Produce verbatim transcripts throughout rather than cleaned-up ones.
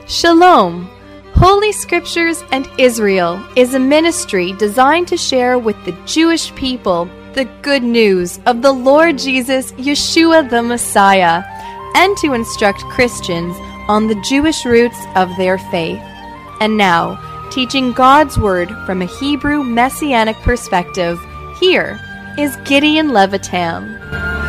Shalom! Holy Scriptures and Israel is a ministry designed to share with the Jewish people the good news of the Lord Jesus, Yeshua the Messiah, and to instruct Christians on the Jewish roots of their faith. And now, teaching God's Word from a Hebrew Messianic perspective, here is Gideon Levitam.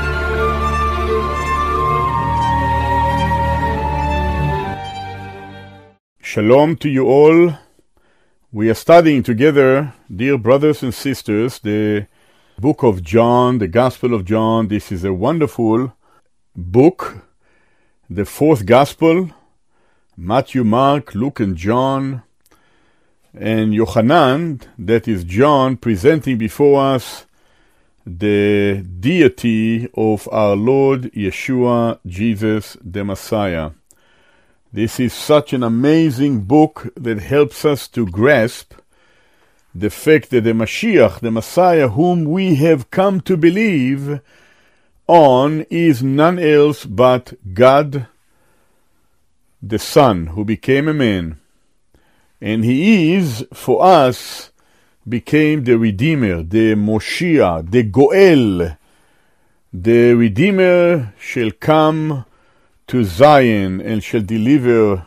Shalom to you all. We are studying together, dear brothers and sisters, the book of John, the Gospel of John. This is a wonderful book, the fourth Gospel, Matthew, Mark, Luke, and John, and Yochanan, that is John, presenting before us the deity of our Lord Yeshua, Jesus the Messiah. This is such an amazing book that helps us to grasp the fact that the Mashiach, the Messiah, whom we have come to believe on, is none else but God, the Son, who became a man. And he is, for us, became the Redeemer, the Moshiach, the Goel. The Redeemer shall come to Zion and shall deliver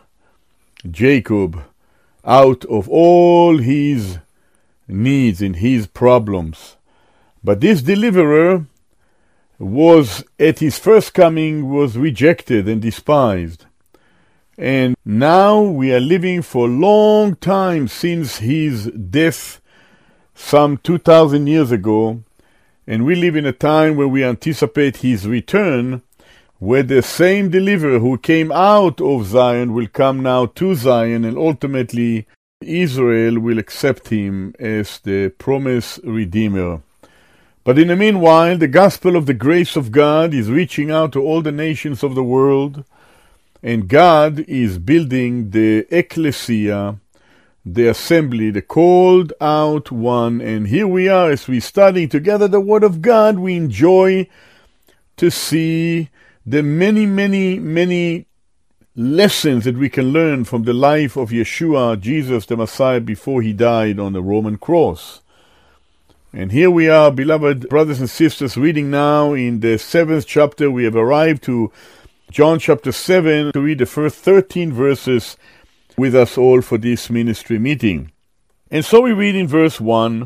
Jacob out of all his needs and his problems. But this deliverer was, at his first coming, was rejected and despised. And now we are living for a long time since his death, some two thousand years ago, and we live in a time where we anticipate his return, where the same deliverer who came out of Zion will come now to Zion, and ultimately Israel will accept him as the promised Redeemer. But in the meanwhile, the gospel of the grace of God is reaching out to all the nations of the world, and God is building the ecclesia, the assembly, the called out one. And here we are, as we study together the Word of God, we enjoy to see the many, many, many lessons that we can learn from the life of Yeshua, Jesus the Messiah, before he died on the Roman cross. And here we are, beloved brothers and sisters, reading now in the seventh chapter. We have arrived to John chapter seven to read the first thirteen verses with us all for this ministry meeting. And so we read in verse one,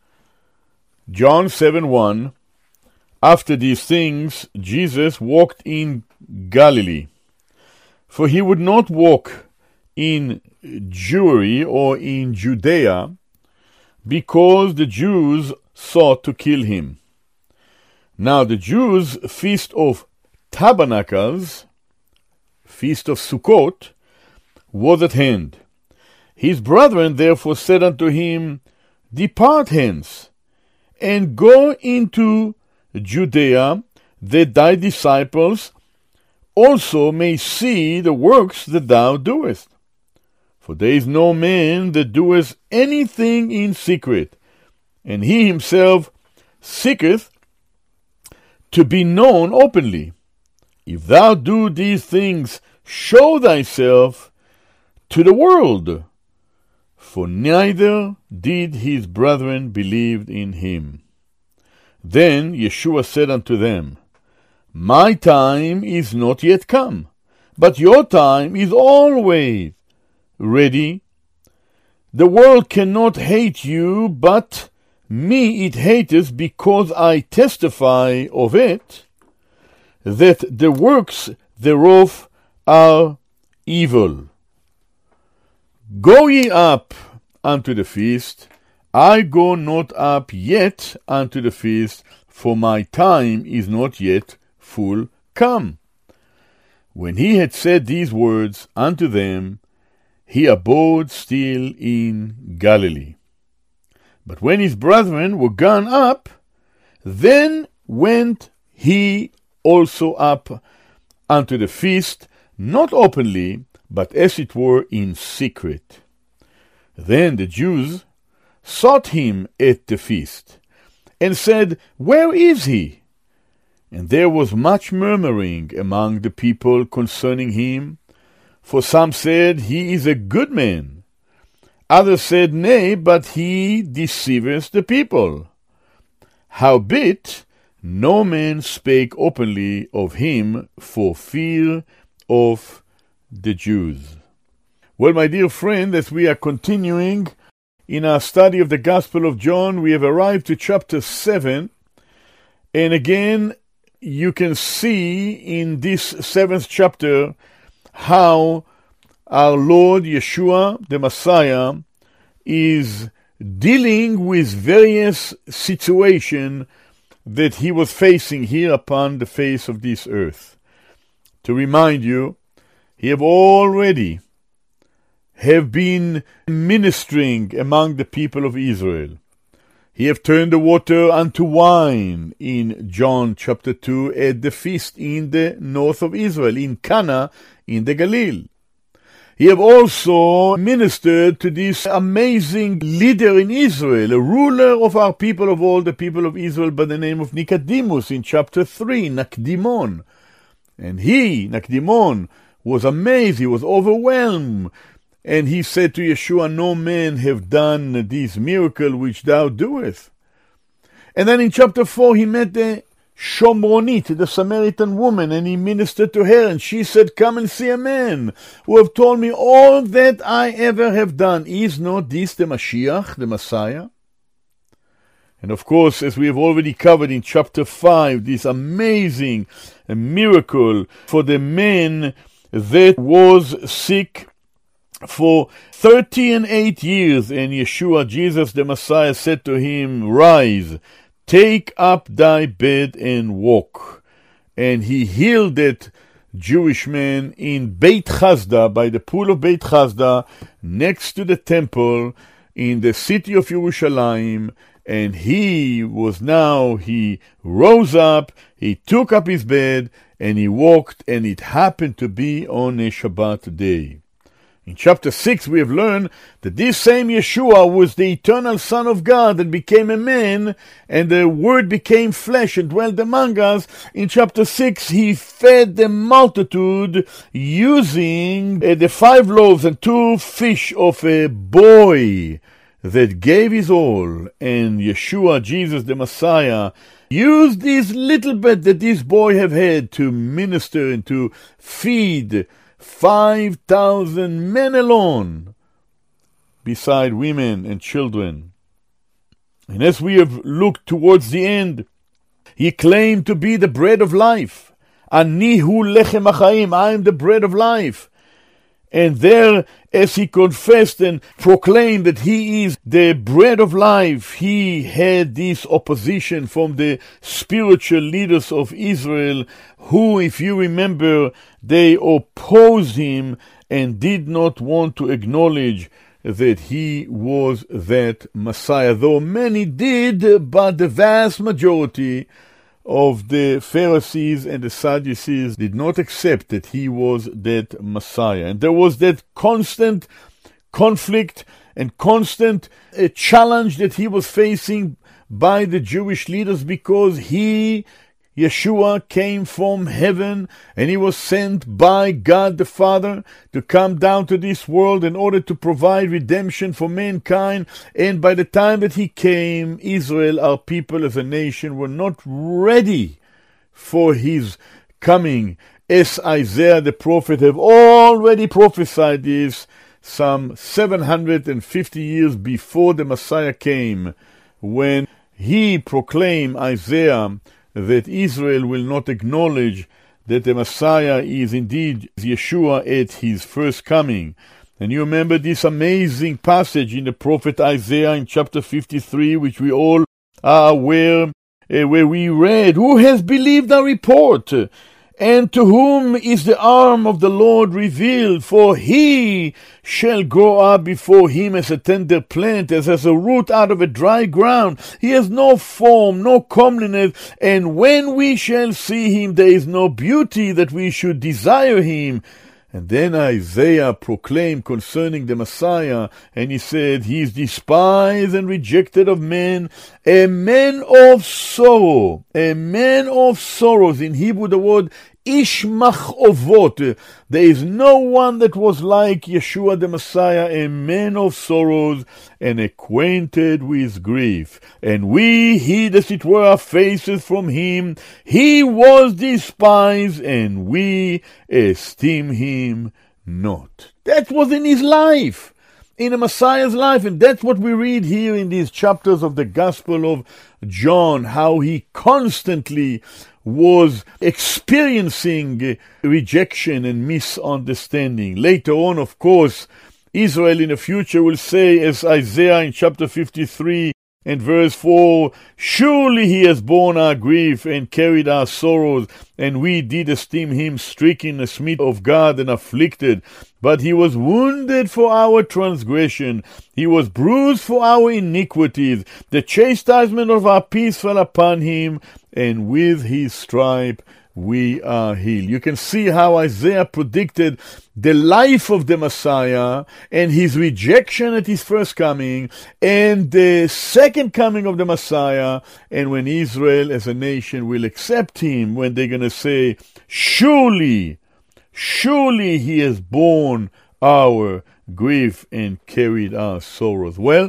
John seven one, after these things, Jesus walked in Galilee, for he would not walk in Jewry or in Judea, because the Jews sought to kill him. Now the Jews' feast of tabernacles, feast of Sukkot, was at hand. His brethren therefore said unto him, Depart hence, and go into Judea, that thy disciples also may see the works that thou doest. For there is no man that doeth anything in secret, and he himself seeketh to be known openly. If thou do these things, show thyself to the world. For neither did his brethren believe in him. Then Yeshua said unto them, My time is not yet come, but your time is always ready. The world cannot hate you, but me it hateth, because I testify of it, that the works thereof are evil. Go ye up unto the feast. I go not up yet unto the feast, for my time is not yet full come. When he had said these words unto them, he abode still in Galilee. But when his brethren were gone up, then went he also up unto the feast, not openly, but as it were in secret. Then the Jews sought him at the feast, and said, Where is he? And there was much murmuring among the people concerning him, For some said, He is a good man. Others said, Nay, but he deceiveth the people. Howbeit, no man spake openly of him for fear of the Jews. Well, my dear friend, as we are continuing in our study of the Gospel of John, we have arrived to chapter seven. And again, you can see in this seventh chapter how our Lord Yeshua, the Messiah, is dealing with various situations that he was facing here upon the face of this earth. To remind you, he have already have been ministering among the people of Israel. He have turned the water unto wine in John chapter two at the feast in the north of Israel, in Cana, in the Galilee. He have also ministered to this amazing leader in Israel, a ruler of our people, of all the people of Israel, by the name of Nicodemus in chapter three, Nakdimon. And he, Nakdimon, was amazed, he was overwhelmed. And he said to Yeshua, No man have done this miracle which thou doest. And then in chapter four, he met the Shomronit, the Samaritan woman, and he ministered to her, and she said, Come and see a man who have told me all that I ever have done. Is not this the Mashiach, the Messiah? And of course, as we have already covered in chapter five, this amazing miracle for the man that was sick for thirty and eight years, and Yeshua, Jesus the Messiah, said to him, Rise, take up thy bed and walk. And he healed that Jewish man in Beit Chazda, by the pool of Beit Chazda, next to the temple in the city of Yerushalayim. And he was now, he rose up, he took up his bed, and he walked, and it happened to be on a Shabbat day. In chapter six, we have learned that this same Yeshua was the eternal Son of God that became a man, and the Word became flesh and dwelt among us. In chapter six, he fed the multitude using uh, the five loaves and two fish of a boy that gave his all. And Yeshua, Jesus the Messiah, used this little bit that this boy have had to minister and to feed Five thousand men alone, beside women and children. And as we have looked towards the end, he claimed to be the bread of life. Ani hu lechem hachaim, I am the bread of life. And there, as he confessed and proclaimed that he is the bread of life, he had this opposition from the spiritual leaders of Israel, who, if you remember, they opposed him and did not want to acknowledge that he was that Messiah. Though many did, but the vast majority of the Pharisees and the Sadducees did not accept that he was that Messiah. And there was that constant conflict and constant uh, challenge that he was facing by the Jewish leaders, because he, Yeshua, came from heaven and he was sent by God the Father to come down to this world in order to provide redemption for mankind. And by the time that he came, Israel, our people as a nation, were not ready for his coming, as Isaiah the prophet have already prophesied this some seven hundred fifty years before the Messiah came, when he proclaimed, Isaiah, that Israel will not acknowledge that the Messiah is indeed Yeshua at his first coming. And you remember this amazing passage in the prophet Isaiah in chapter fifty-three, which we all are aware, uh, where we read, Who has believed our report? And to whom is the arm of the Lord revealed? For he shall grow up before him as a tender plant, as, as a root out of a dry ground. He has no form, no comeliness, and when we shall see him, there is no beauty that we should desire him. And then Isaiah proclaimed concerning the Messiah, and he said, He is despised and rejected of men, a man of sorrow, a man of sorrows. In Hebrew, the word ish machovot. There is no one that was like Yeshua the Messiah, a man of sorrows and acquainted with grief. And we hid as it were our faces from him. He was despised, and we esteem him not. That was in his life, in the Messiah's life, and that's what we read here in these chapters of the Gospel of John, how he constantly was experiencing rejection and misunderstanding. Later on, of course, Israel in the future will say, as Isaiah in chapter fifty-three and verse four, surely he has borne our grief and carried our sorrows, and we did esteem him stricken, a smitten of God, and afflicted. But he was wounded for our transgression, he was bruised for our iniquities. The chastisement of our peace fell upon him, and with his stripe we are healed. You can see how Isaiah predicted the life of the Messiah and his rejection at his first coming and the second coming of the Messiah, and when Israel as a nation will accept him, when they're going to say, surely, surely he has borne our grief and carried our sorrows. Well,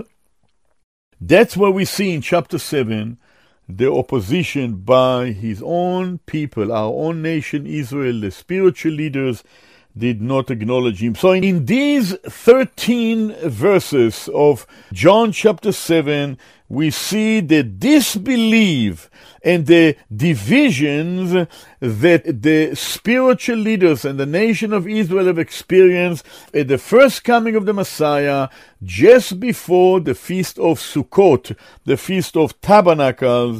that's what we see in chapter seven, the opposition by his own people, our own nation, Israel. The spiritual leaders did not acknowledge him. So in these thirteen verses of John chapter seven, we see the disbelief and the divisions that the spiritual leaders and the nation of Israel have experienced at the first coming of the Messiah, just before the Feast of Sukkot, the Feast of Tabernacles,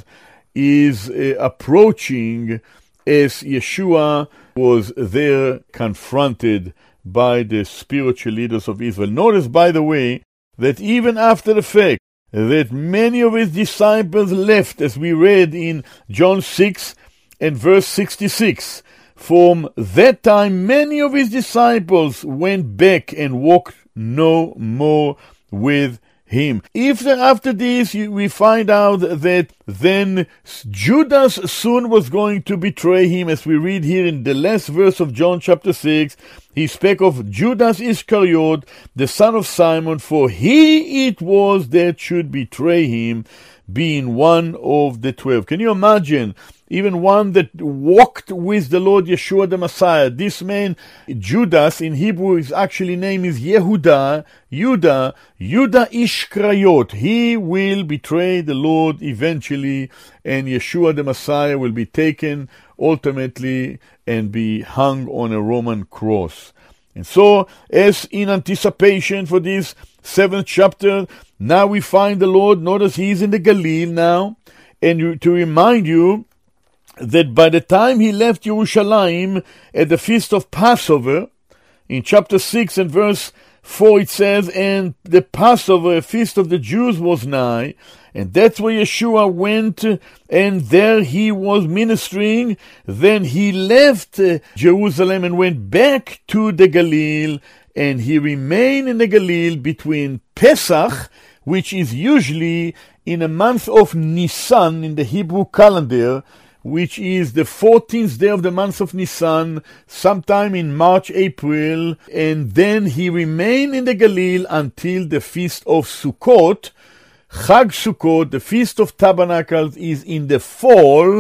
is uh, approaching, as Yeshua was there confronted by the spiritual leaders of Israel. Notice, by the way, that even after the fact that many of his disciples left, as we read in John six and verse sixty-six, from that time many of his disciples went back and walked no more with him. If after this we find out that then Judas soon was going to betray him, as we read here in the last verse of John chapter six, he spake of Judas Iscariot, the son of Simon, for he it was that should betray him, being one of the twelve. Can you imagine? Even one that walked with the Lord Yeshua the Messiah. This man, Judas, in Hebrew, his actually name is Yehuda, Yudah, Yudah Ishkrayot. He will betray the Lord eventually, and Yeshua the Messiah will be taken ultimately and be hung on a Roman cross. And so, as in anticipation for this seventh chapter, now we find the Lord. Notice he's in the Galilee now, and to remind you that by the time he left Jerusalem at the feast of Passover, in chapter six and verse four it says, and the Passover, a feast of the Jews, was nigh, and that's where Yeshua went, and there he was ministering. Then he left Jerusalem and went back to the Galilee, and he remained in the Galilee between Pesach, which is usually in a month of Nisan in the Hebrew calendar, which is the fourteenth day of the month of Nisan, sometime in March, April, and then he remained in the Galilee until the Feast of Sukkot. Chag Sukkot, the Feast of Tabernacles, is in the fall,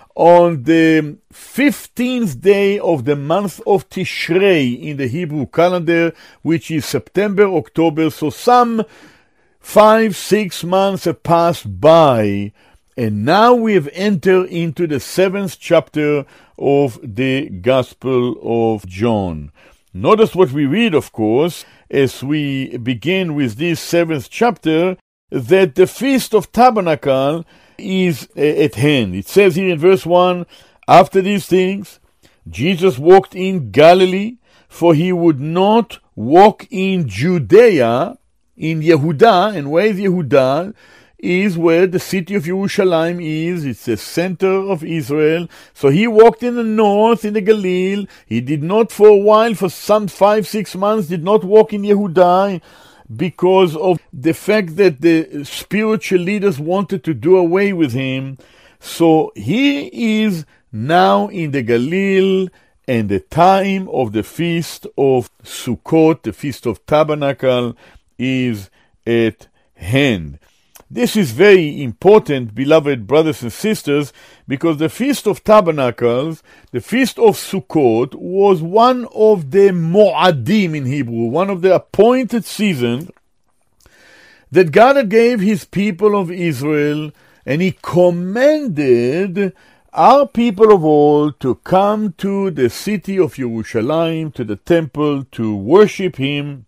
on the fifteenth day of the month of Tishrei in the Hebrew calendar, which is September, October. So some five, six months have passed by, and now we have entered into the seventh chapter of the Gospel of John. Notice what we read, of course, as we begin with this seventh chapter, that the Feast of Tabernacle is uh, at hand. It says here in verse one, after these things, Jesus walked in Galilee, for he would not walk in Judea, in Yehuda. And where is Yehuda? Is where the city of Jerusalem is. It's the center of Israel. So he walked in the north, in the Galilee. He did not for a while, for some five, six months, did not walk in Yehuda, because of the fact that the spiritual leaders wanted to do away with him. So he is now in the Galil, and the time of the feast of Sukkot, the feast of Tabernacle, is at hand. This is very important, beloved brothers and sisters, because the Feast of Tabernacles, the Feast of Sukkot, was one of the Mo'adim in Hebrew, one of the appointed seasons that God gave his people of Israel, and he commanded our people of old to come to the city of Jerusalem, to the temple, to worship him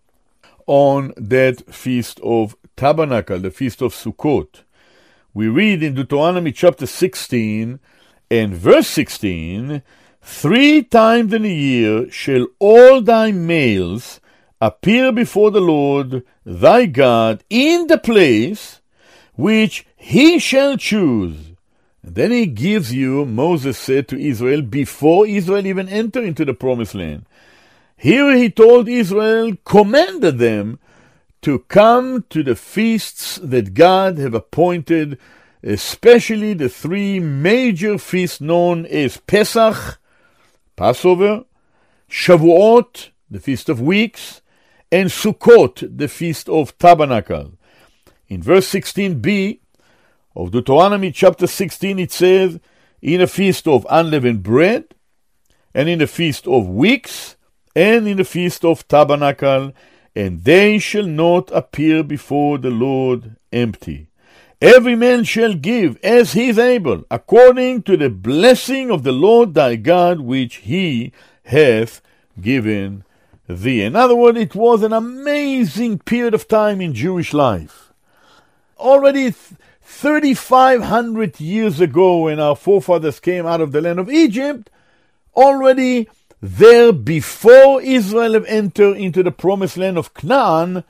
on that Feast of Tabernacle, the Feast of Sukkot. We read in Deuteronomy chapter sixteen and verse sixteen, three times in a year shall all thy males appear before the Lord thy God in the place which he shall choose. And then he gives you, Moses said to Israel, before Israel even enter into the promised land. Here he told Israel, commanded them to come to the feasts that God have appointed, especially the three major feasts known as Pesach, Passover, Shavuot, the Feast of Weeks, and Sukkot, the Feast of Tabernacle. In verse sixteen b of Deuteronomy chapter sixteen, it says, in a feast of unleavened bread, and in a feast of weeks, and in the feast of Tabernacle, and they shall not appear before the Lord empty. Every man shall give as he is able, according to the blessing of the Lord thy God, which he hath given thee. In other words, it was an amazing period of time in Jewish life. Already thirty-five hundred years ago, when our forefathers came out of the land of Egypt, already there, before Israel have entered into the promised land of Canaan,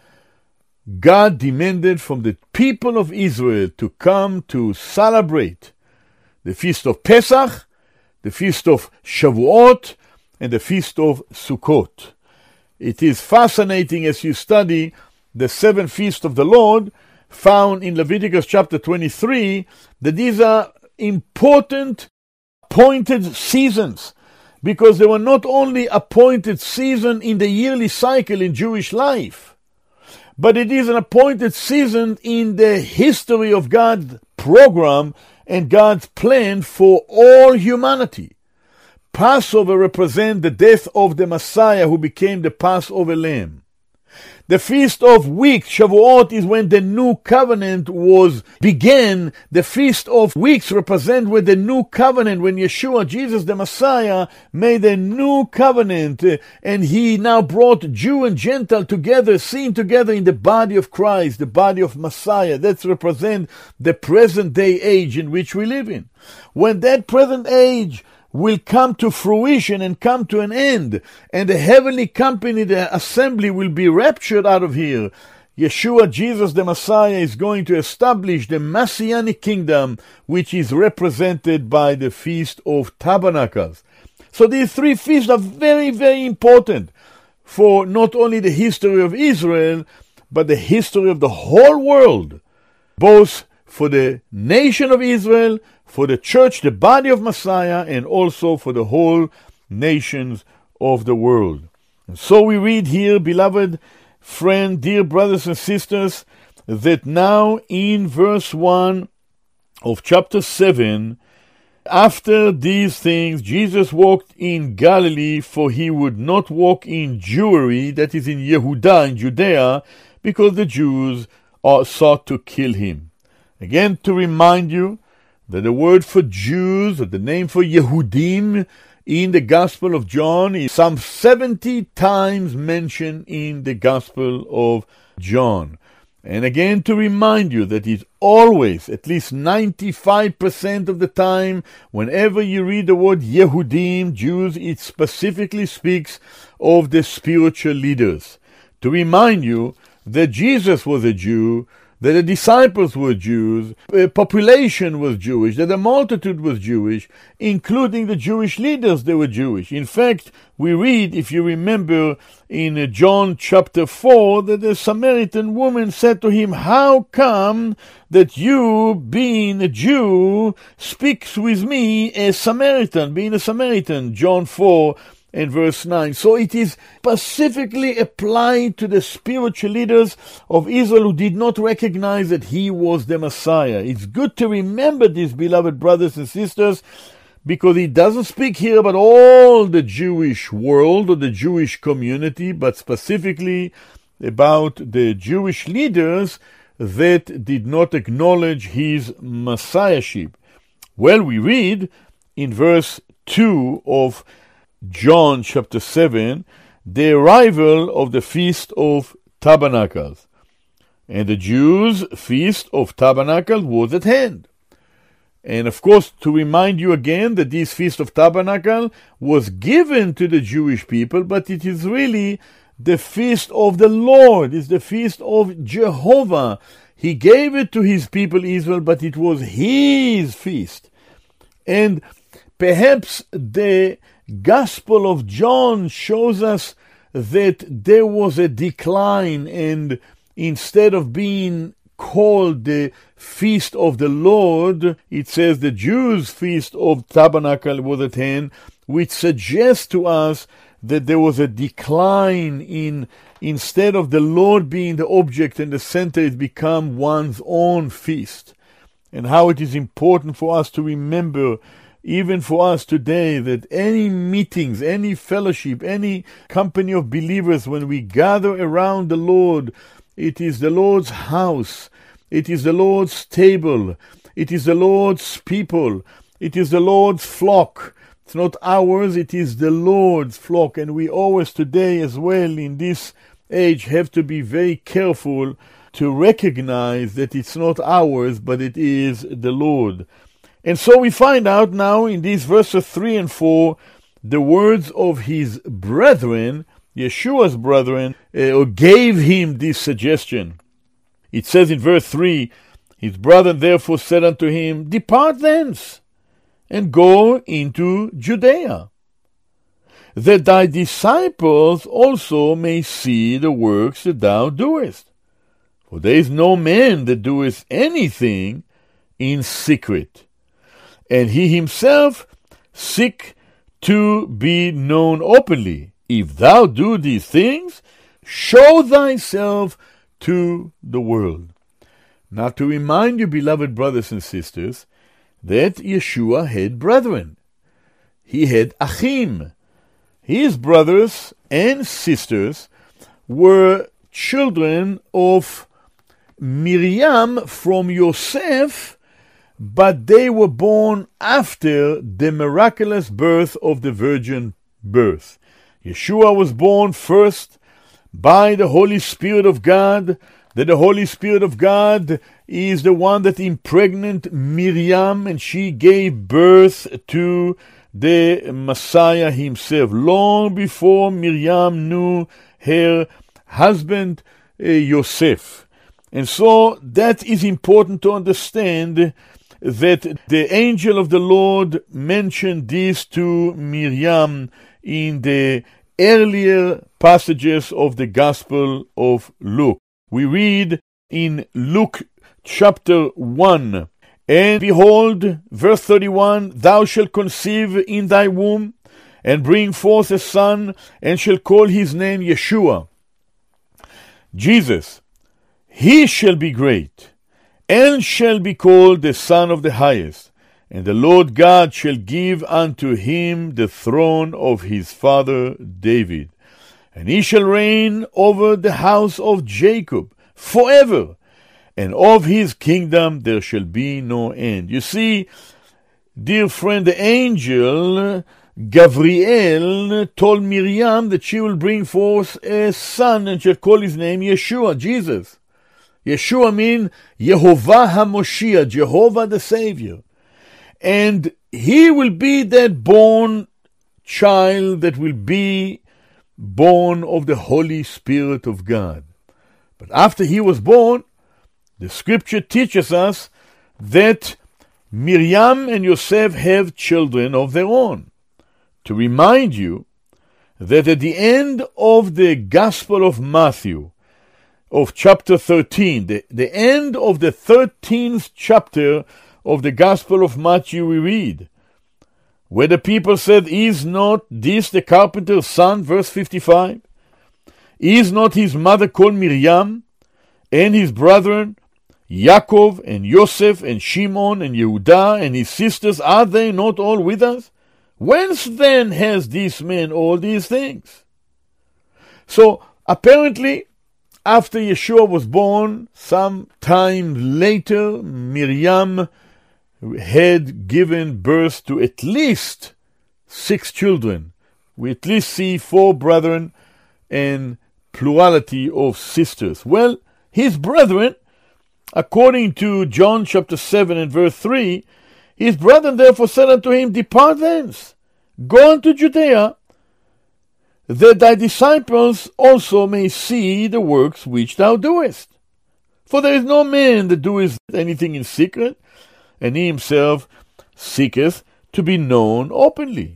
God demanded from the people of Israel to come to celebrate the feast of Pesach, the feast of Shavuot, and the feast of Sukkot. It is fascinating as you study the seven feasts of the Lord found in Leviticus chapter twenty-three, that these are important appointed seasons, because they were not only appointed season in the yearly cycle in Jewish life, but it is an appointed season in the history of God's program and God's plan for all humanity. Passover represents the death of the Messiah who became the Passover lamb. The Feast of Weeks, Shavuot, is when the new covenant was began. The Feast of Weeks represent when the new covenant, when Yeshua, Jesus the Messiah, made a new covenant, uh, and he now brought Jew and Gentile together, seen together in the body of Christ, the body of Messiah. That represents the present day age in which we live in. When that present age will come to fruition and come to an end, and the heavenly company, the assembly, will be raptured out of here. Yeshua, Jesus the Messiah, is going to establish the Messianic kingdom, which is represented by the Feast of Tabernacles. So these three feasts are very, very important for not only the history of Israel, but the history of the whole world, both for the nation of Israel, for the church, the body of Messiah, and also for the whole nations of the world. And so we read here, beloved friend, dear brothers and sisters, that now in verse one of chapter seven, after these things, Jesus walked in Galilee, for he would not walk in Jewry, that is in Yehudah, in Judea, because the Jews are sought to kill him. Again, to remind you that the word for Jews, or the name for Yehudim, in the Gospel of John is some seventy times mentioned in the Gospel of John. And again, to remind you that it's always, at least ninety-five percent of the time, whenever you read the word Yehudim, Jews, it specifically speaks of the spiritual leaders. To remind you that Jesus was a Jew, that the disciples were Jews, the population was Jewish, that the multitude was Jewish, including the Jewish leaders, they were Jewish. In fact, we read, if you remember, in John chapter four, that the Samaritan woman said to him, "How come that you, being a Jew, speaks with me a Samaritan?" Being a Samaritan, John four and verse nine. So it is specifically applied to the spiritual leaders of Israel who did not recognize that he was the Messiah. It's good to remember this, beloved brothers and sisters, because he doesn't speak here about all the Jewish world or the Jewish community, but specifically about the Jewish leaders that did not acknowledge his messiahship. Well, we read in verse two of John chapter seven, the arrival of the Feast of Tabernacles. And the Jews' Feast of Tabernacles was at hand. And of course, to remind you again that this Feast of Tabernacle was given to the Jewish people, but it is really the Feast of the Lord. It's the Feast of Jehovah. He gave it to his people Israel, but it was his feast. And perhaps the Gospel of John shows us that there was a decline, and instead of being called the Feast of the Lord, it says the Jews' Feast of Tabernacle was at hand, which suggests to us that there was a decline in, instead of the Lord being the object and the center, it became one's own feast. And how it is important for us to remember, even for us today, that any meetings, any fellowship, any company of believers, when we gather around the Lord, it is the Lord's house, it is the Lord's table, it is the Lord's people, it is the Lord's flock. It's not ours, it is the Lord's flock. And we always today as well in this age have to be very careful to recognize that it's not ours, but it is the Lord. And so we find out now in these verses three and four, the words of his brethren, Yeshua's brethren, uh, gave him this suggestion. It says in verse three, his brethren therefore said unto him, "Depart thence, and go into Judea, that thy disciples also may see the works that thou doest. For there is no man that doeth anything in secret. And he himself seek to be known openly. If thou do these things, show thyself to the world." Now, to remind you, beloved brothers and sisters, that Yeshua had brethren. He had achim. His brothers and sisters were children of Miriam from Yosef, but they were born after the miraculous birth of the virgin birth. Yeshua was born first by the Holy Spirit of God, that the Holy Spirit of God is the one that impregnated Miriam, and she gave birth to the Messiah himself, long before Miriam knew her husband uh, Yosef. And so that is important to understand, that the angel of the Lord mentioned this to Miriam in the earlier passages of the Gospel of Luke. We read in Luke chapter one, "And behold," verse thirty-one, "thou shalt conceive in thy womb, and bring forth a son, and shall call his name Yeshua, Jesus. He shall be great, and shall be called the Son of the Highest. And the Lord God shall give unto him the throne of his father David. And he shall reign over the house of Jacob forever, and of his kingdom there shall be no end." You see, dear friend, the angel Gabriel told Miriam that she will bring forth a son and shall call his name Yeshua, Jesus. Yeshua means Yehovah HaMoshiach, Jehovah the Savior. And he will be that born child that will be born of the Holy Spirit of God. But after he was born, The scripture teaches us that Miriam and Yosef have children of their own. To remind you that at the end of the Gospel of Matthew, of chapter thirteen, the, the end of the thirteenth chapter of the Gospel of Matthew, we read, where the people said, "Is not this the carpenter's son?" Verse fifty-five. "Is not his mother called Miriam, and his brethren, Yaakov and Yosef and Shimon and Yehudah and his sisters, are they not all with us? Whence then has this man all these things?" So apparently, after Yeshua was born, some time later, Miriam had given birth to at least six children. We at least see four brethren and plurality of sisters. Well, his brethren, according to John chapter seven and verse three, his brethren therefore said unto him, "Depart thence, go unto Judea, that thy disciples also may see the works which thou doest. For there is no man that doeth anything in secret, and he himself seeketh to be known openly.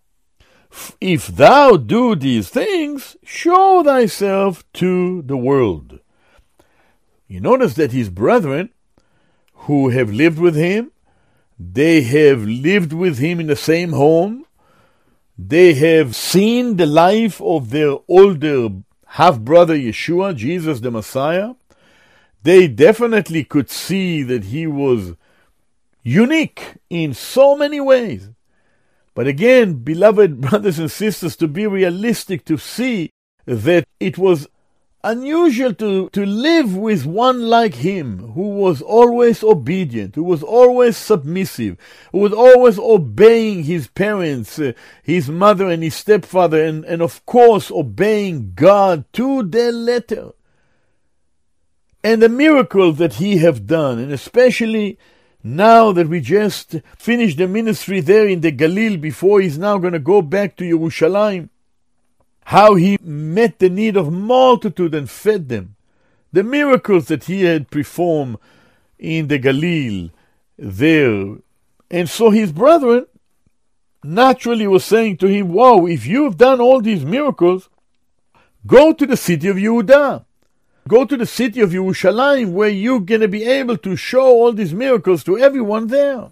If thou do these things, show thyself to the world." You notice that his brethren, who have lived with him, they have lived with him in the same home, they have seen the life of their older half-brother Yeshua, Jesus the Messiah. They definitely could see that he was unique in so many ways. But again, beloved brothers and sisters, to be realistic, to see that it was unusual to, to live with one like him, who was always obedient, who was always submissive, who was always obeying his parents, uh, his mother and his stepfather, and, and of course obeying God to the letter. And the miracles that he have done, and especially now that we just finished the ministry there in the Galil, before he's now going to go back to Yerushalayim, how he met the need of multitude and fed them. The miracles that he had performed in the Galil there. And so his brethren naturally were saying to him, "Wow, if you have done all these miracles, go to the city of Yehudah. Go to the city of Yerushalayim, where you're going to be able to show all these miracles to everyone there."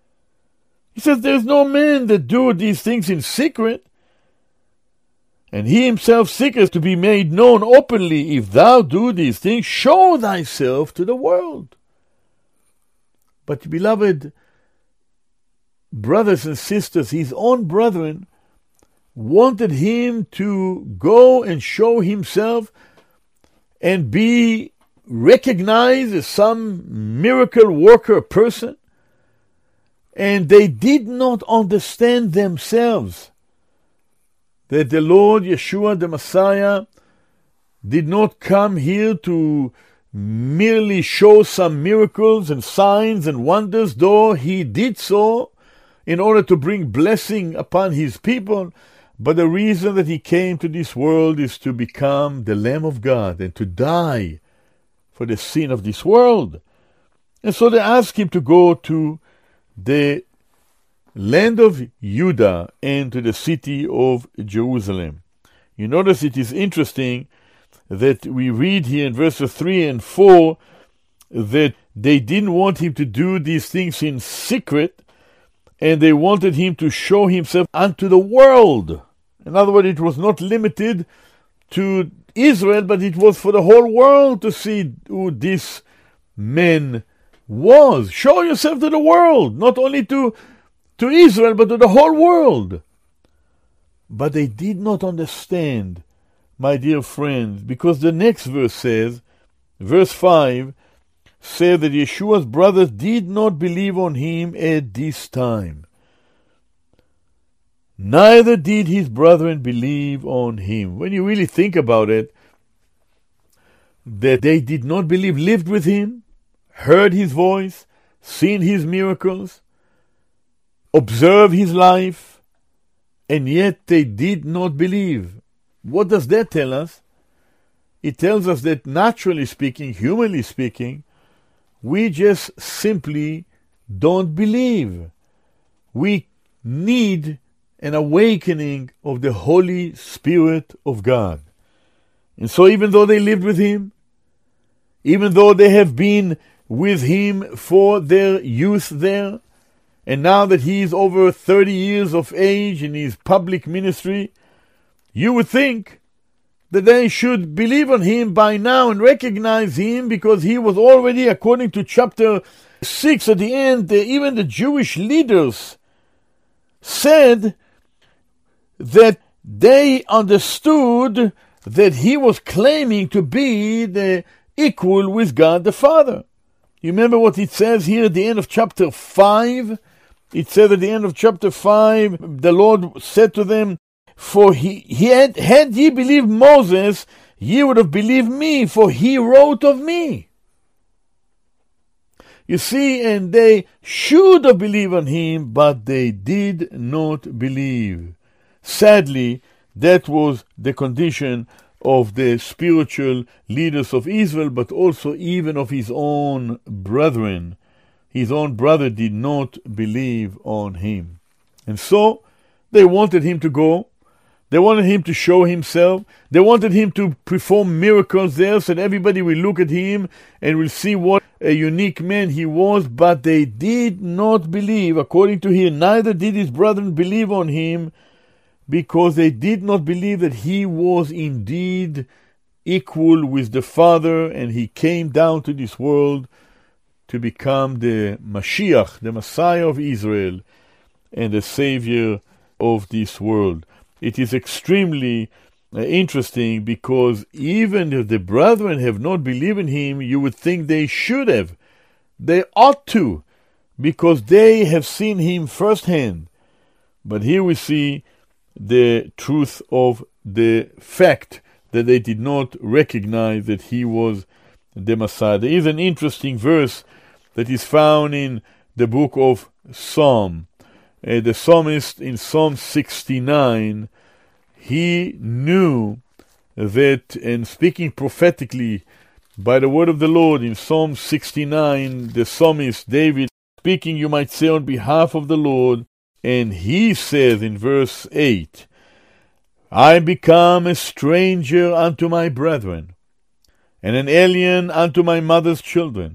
He says, "There's no man that do these things in secret, and he himself seeketh to be made known openly. If thou do these things, show thyself to the world." But beloved brothers and sisters, his own brethren wanted him to go and show himself and be recognized as some miracle worker person. And they did not understand themselves that the Lord Yeshua the Messiah did not come here to merely show some miracles and signs and wonders, though he did so in order to bring blessing upon his people. But the reason that he came to this world is to become the Lamb of God and to die for the sin of this world. And so they asked him to go to the land of Judah and to the city of Jerusalem. You notice it is interesting that we read here in verses three and four that they didn't want him to do these things in secret, and they wanted him to show himself unto the world. In other words, it was not limited to Israel, but it was for the whole world to see who this man was. Show yourself to the world, not only to, to Israel, but to the whole world. But they did not understand, my dear friends, because the next verse says, verse five, said that Yeshua's brothers did not believe on him at this time. Neither did his brethren believe on him. When you really think about it, that they did not believe, lived with him, heard his voice, seen his miracles, observed his life, and yet they did not believe. What does that tell us? It tells us that naturally speaking, humanly speaking, we just simply don't believe. We need an awakening of the Holy Spirit of God. And so even though they lived with him, even though they have been with him for their youth there, and now that he is over thirty years of age in his public ministry, you would think that they should believe on him by now and recognize him, because he was already, according to chapter six at the end, the, even the Jewish leaders said that they understood that he was claiming to be the equal with God the Father. You remember what it says here at the end of chapter five? It said at the end of chapter five, the Lord said to them, For he, he had, had ye believed Moses, ye would have believed me, for he wrote of me. You see, and they should have believed on him, but they did not believe. Sadly, that was the condition of the spiritual leaders of Israel, but also even of his own brethren. His own brother did not believe on him. And so, they wanted him to go. They wanted him to show himself. They wanted him to perform miracles there so that everybody will look at him and will see what a unique man he was. But they did not believe. According to here, neither did his brethren believe on him, because they did not believe that he was indeed equal with the Father, and he came down to this world to become the Mashiach, the Messiah of Israel, and the Savior of this world. It is extremely uh, interesting, because even if the brethren have not believed in him, you would think they should have. They ought to, because they have seen him firsthand. But here we see the truth of the fact that they did not recognize that he was the Messiah. There is an interesting verse that is found in the book of Psalm. Uh, the psalmist in Psalm sixty-nine, he knew that, and speaking prophetically by the word of the Lord in Psalm sixty-nine, the psalmist David, speaking, you might say, on behalf of the Lord, and he says in verse eight, I become a stranger unto my brethren, and an alien unto my mother's children.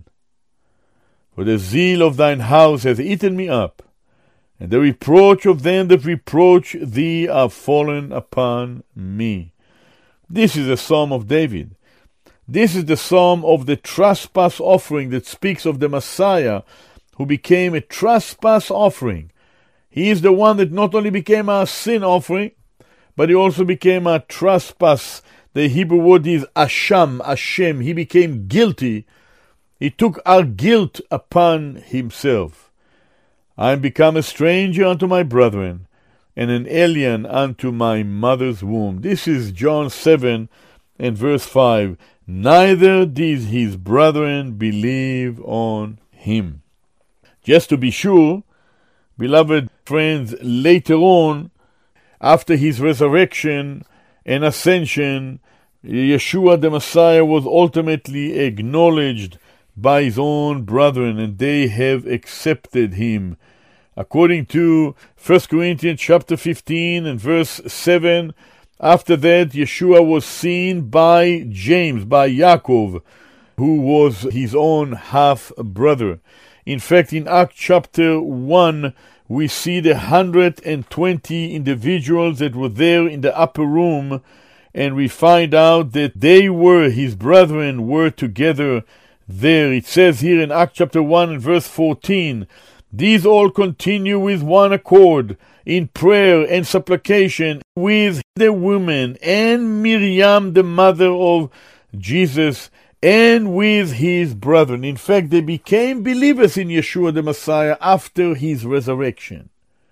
For the zeal of thine house hath eaten me up, and the reproach of them that reproach thee are fallen upon me. This is the Psalm of David. This is the Psalm of the trespass offering that speaks of the Messiah, who became a trespass offering. He is the one that not only became our sin offering, but he also became our trespass. The Hebrew word is asham, ashem. He became guilty. He took our guilt upon himself. I am become a stranger unto my brethren, and an alien unto my mother's womb. This is John seven and verse five. Neither did his brethren believe on him. Just to be sure, beloved friends, later on, after his resurrection and ascension, Yeshua the Messiah was ultimately acknowledged by his own brethren, and they have accepted him. According to First Corinthians chapter fifteen and verse seven, after that Yeshua was seen by James, by Yaakov, who was his own half-brother. In fact, in Acts chapter one, we see the one hundred twenty individuals that were there in the upper room, and we find out that they were, his brethren were together there. It says here in Acts chapter one and verse fourteen, these all continue with one accord in prayer and supplication with the women and Miriam, the mother of Jesus, and with his brethren. In fact, they became believers in Yeshua the Messiah after his resurrection.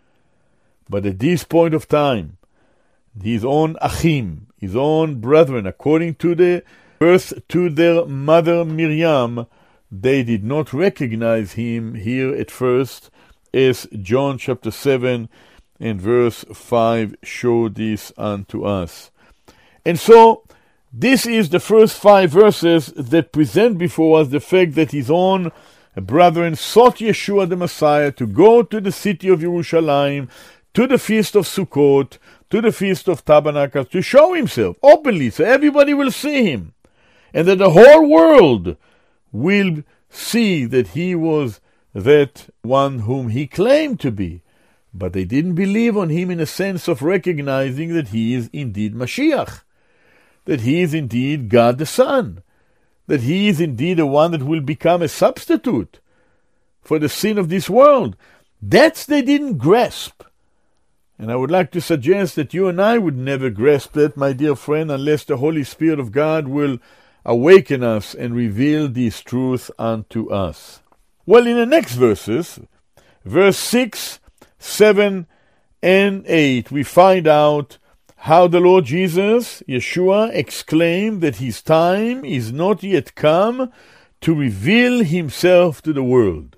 But at this point of time, his own achim, his own brethren, according to the birth to their mother Miriam, they did not recognize him here at first, as John chapter seven and verse five show this unto us. And so, This is the first five verses that present before us the fact that his own brethren sought Yeshua the Messiah to go to the city of Jerusalem, to the Feast of Sukkot, to the Feast of Tabernacles, to show himself openly so everybody will see him, and that the whole world will see that he was that one whom he claimed to be. But they didn't believe on him in a sense of recognizing that he is indeed Mashiach, that he is indeed God the Son, that he is indeed the one that will become a substitute for the sin of this world. That's they didn't grasp. And I would like to suggest that you and I would never grasp that, my dear friend, unless the Holy Spirit of God will awaken us and reveal this truth unto us. Well, in the next verses, verse six, seven, and eight, we find out how the Lord Jesus, Yeshua, exclaimed that his time is not yet come to reveal himself to the world.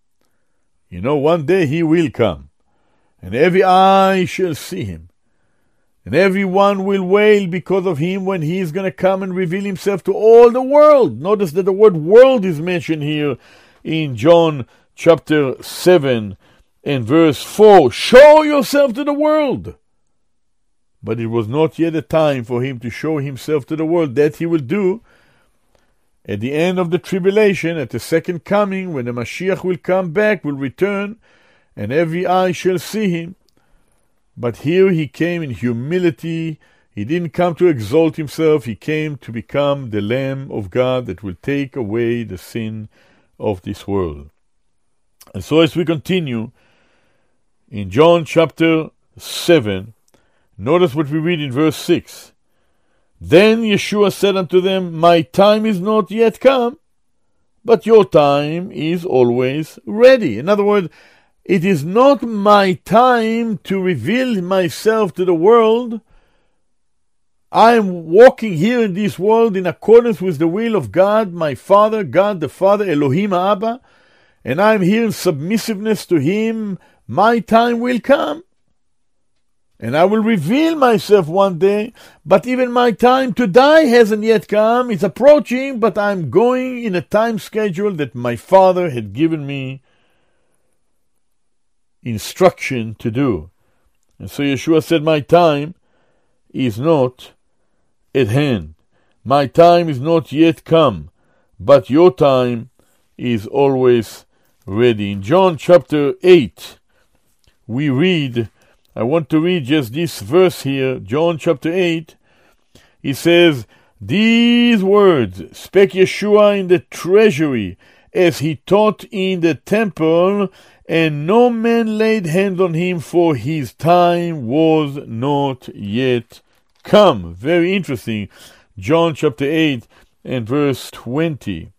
You know, one day he will come, and every eye shall see him, and everyone will wail because of him when he is going to come and reveal himself to all the world. Notice that the word world is mentioned here in John chapter seven and verse four. Show yourself to the world. But it was not yet a time for him to show himself to the world. That he will do at the end of the tribulation, at the second coming, when the Mashiach will come back, will return, and every eye shall see him. But here he came in humility. He didn't come to exalt himself. He came to become the Lamb of God that will take away the sin of this world. And so as we continue in John chapter seven, notice what we read in verse six. Then Yeshua said unto them, My time is not yet come, but your time is always ready. In other words, it is not my time to reveal myself to the world. I am walking here in this world in accordance with the will of God, my Father, God the Father, Elohim Abba, and I am here in submissiveness to him. My time will come, and I will reveal myself one day, but even my time to die hasn't yet come. It's approaching, but I'm going in a time schedule that my Father had given me instruction to do. And so Yeshua said, my time is not at hand. My time is not yet come, but your time is always ready. In John chapter eight, we read, I want to read just this verse here, John chapter eight. He says, These words spake Yeshua in the treasury, as he taught in the temple, and no man laid hand on him, for his time was not yet come. Very interesting. John chapter eight and verse twenty.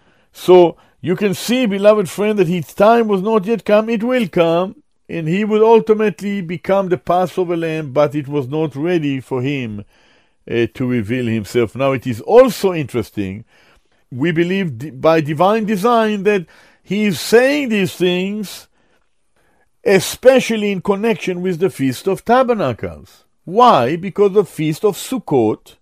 So you can see, beloved friend, that his time was not yet come. It will come, and he will ultimately become the Passover lamb, but it was not ready for him uh, to reveal himself. Now it is also interesting, we believe d- by divine design that he is saying these things especially in connection with the Feast of Tabernacles. Why? Because the Feast of Sukkot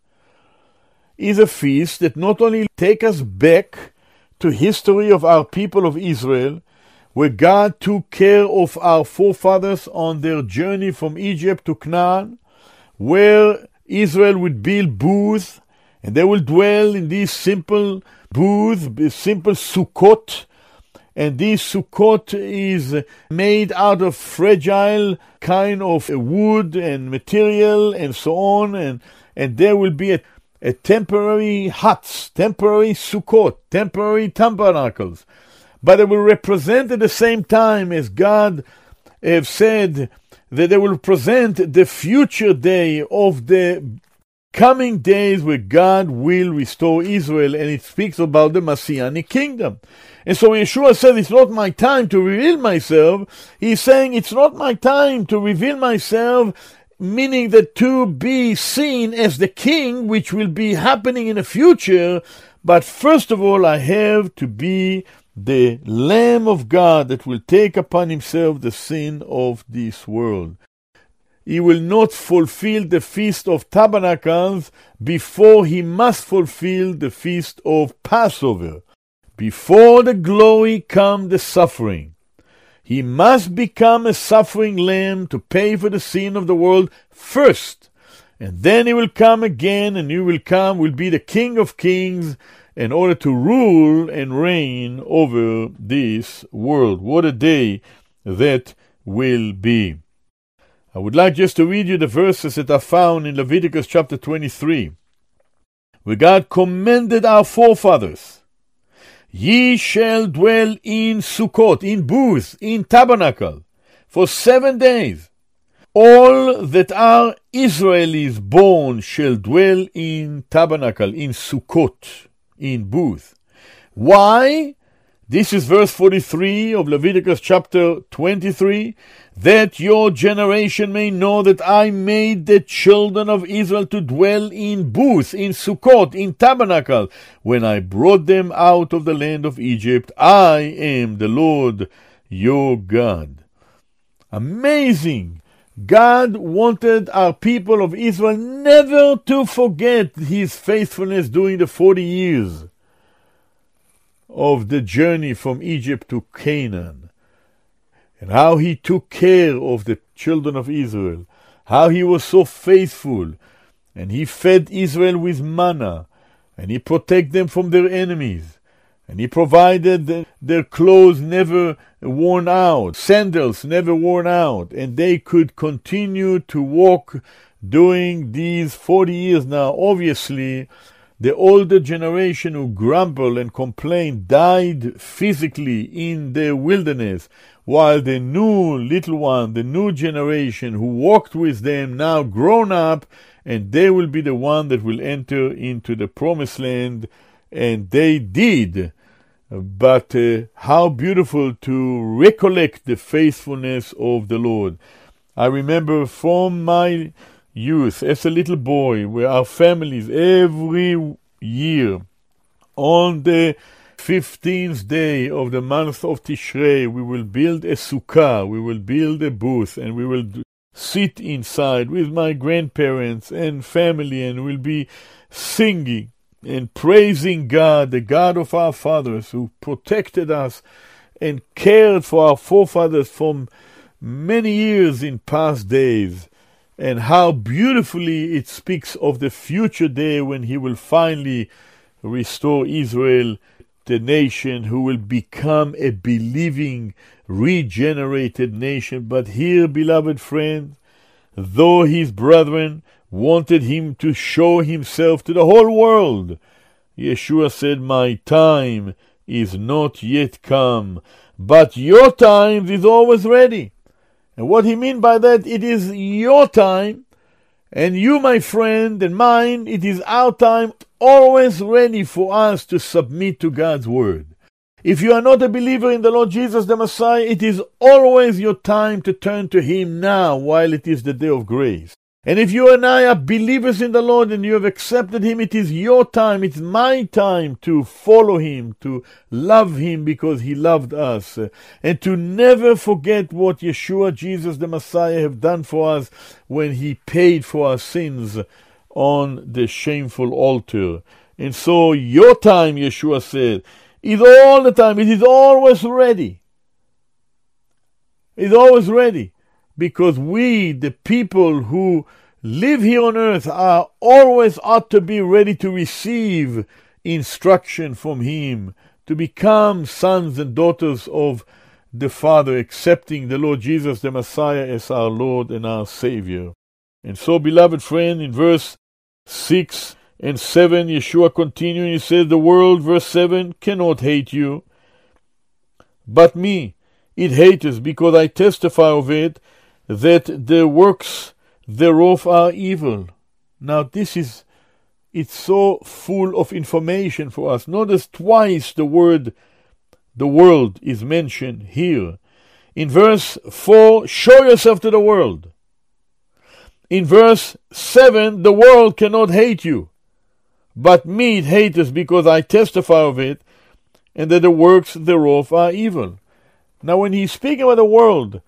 is a feast that not only takes us back to history of our people of Israel, where God took care of our forefathers on their journey from Egypt to Canaan, where Israel would build booths, and they will dwell in these simple booths, simple Sukkot, and this Sukkot is made out of fragile kind of wood and material and so on, and, and there will be a, a temporary huts, temporary Sukkot, temporary tabernacles. But they will represent at the same time, as God have said, that they will present the future day of the coming days where God will restore Israel, and it speaks about the Messianic kingdom. And so Yeshua said, it's not my time to reveal myself. He's saying, it's not my time to reveal myself, meaning that to be seen as the king, which will be happening in the future. But first of all, I have to be the Lamb of God that will take upon himself the sin of this world. he will not fulfill the Feast of Tabernacles before he must fulfill the Feast of Passover. Before the glory come the suffering. He must become a suffering lamb to pay for the sin of the world first. And then he will come again, and he will come, will be the King of Kings in order to rule and reign over this world. What a day that will be. I would like just to read you the verses that are found in Leviticus chapter twenty-three, where God commanded our forefathers, "Ye shall dwell in Sukkot, in booths, in tabernacle, for seven days. All that are Israelis born shall dwell in tabernacle, in Sukkot, in booth." Why? This is verse forty-three of Leviticus chapter twenty-three. "That your generation may know that I made the children of Israel to dwell in booths, in Sukkot, in tabernacle, when I brought them out of the land of Egypt. I am the Lord your God." Amazing! God wanted our people of Israel never to forget his faithfulness during the forty years of the journey from Egypt to Canaan, and how he took care of the children of Israel, how he was so faithful, and he fed Israel with manna, and he protected them from their enemies, and he provided the, their clothes never worn out, sandals never worn out, and they could continue to walk during these forty years. Now, obviously, the older generation who grumbled and complained died physically in the wilderness, while the new little one, the new generation who walked with them, now grown up, and they will be the one that will enter into the promised land, and they did. But uh, how beautiful to recollect the faithfulness of the Lord. I remember from my youth, as a little boy, where our families every year, on the fifteenth day of the month of Tishrei, we will build a sukkah, we will build a booth, and we will sit inside with my grandparents and family, and we'll be singing and praising God, the God of our fathers, who protected us and cared for our forefathers from many years in past days. And how beautifully it speaks of the future day when he will finally restore Israel, the nation who will become a believing, regenerated nation. But here, beloved friend, though his brethren wanted him to show himself to the whole world, Yeshua said, "My time is not yet come, but your time is always ready." And what he means by that, it is your time, and you, my friend, and mine, it is our time, always ready for us to submit to God's word. If you are not a believer in the Lord Jesus the Messiah, it is always your time to turn to him now, while it is the day of grace. And if you and I are believers in the Lord and you have accepted him, it is your time, it's my time to follow him, to love him because he loved us, and to never forget what Yeshua, Jesus the Messiah, have done for us when he paid for our sins on the shameful altar. And so your time, Yeshua said, is all the time, it is always ready. It's always ready. Because we, the people who live here on earth, are always ought to be ready to receive instruction from him, to become sons and daughters of the Father, accepting the Lord Jesus the Messiah as our Lord and our Savior. And so, beloved friend, in verse six and seven, Yeshua continuing, he says, "The world," verse seven, "cannot hate you, but me it hateth, because I testify of it, that the works thereof are evil." Now this is, it's so full of information for us. Notice twice the word, the world, is mentioned here. In verse four, show yourself to the world. In verse seven, the world cannot hate you, but me it hateth, because I testify of it, and that the works thereof are evil. Now when he's speaking about the world,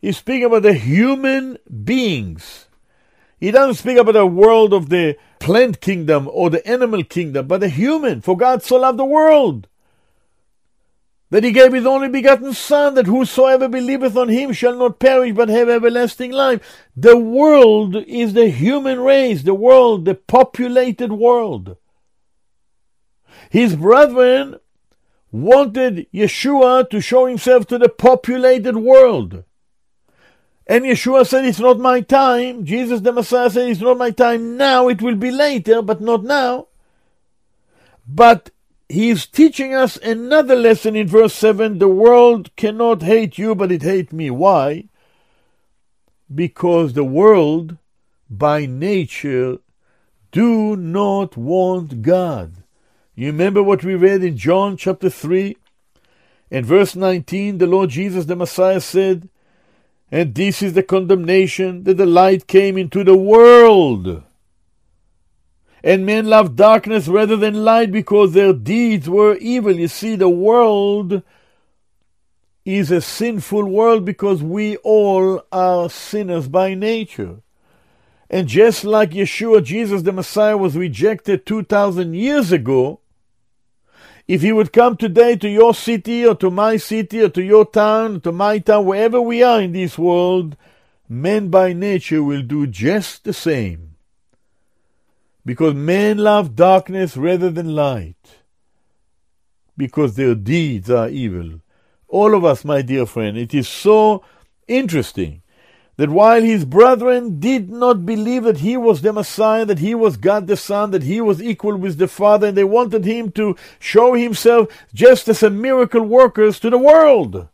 He's speaking about the human beings. He doesn't speak about the world of the plant kingdom or the animal kingdom, but the human. For God so loved the world, that he gave his only begotten Son, that whosoever believeth on him shall not perish, but have everlasting life. The world is the human race, the world, the populated world. His brethren wanted Yeshua to show himself to the populated world. And Yeshua said, it's not my time. Jesus the Messiah said, it's not my time now. It will be later, but not now. But he is teaching us another lesson in verse seven. The world cannot hate you, but it hates me. Why? Because the world, by nature, do not want God. You remember what we read in John chapter three? In verse nineteen, the Lord Jesus the Messiah said, and this is the condemnation, that the light came into the world. And men loved darkness rather than light, because their deeds were evil. You see, the world is a sinful world because we all are sinners by nature. And just like Yeshua, Jesus the Messiah, was rejected two thousand years ago, if he would come today to your city or to my city or to your town, to my town, wherever we are in this world, men by nature will do just the same. Because men love darkness rather than light. Because their deeds are evil. All of us, my dear friend, it is so interesting that while his brethren did not believe that he was the Messiah, that he was God the Son, that he was equal with the Father, and they wanted him to show himself just as a miracle worker to the world,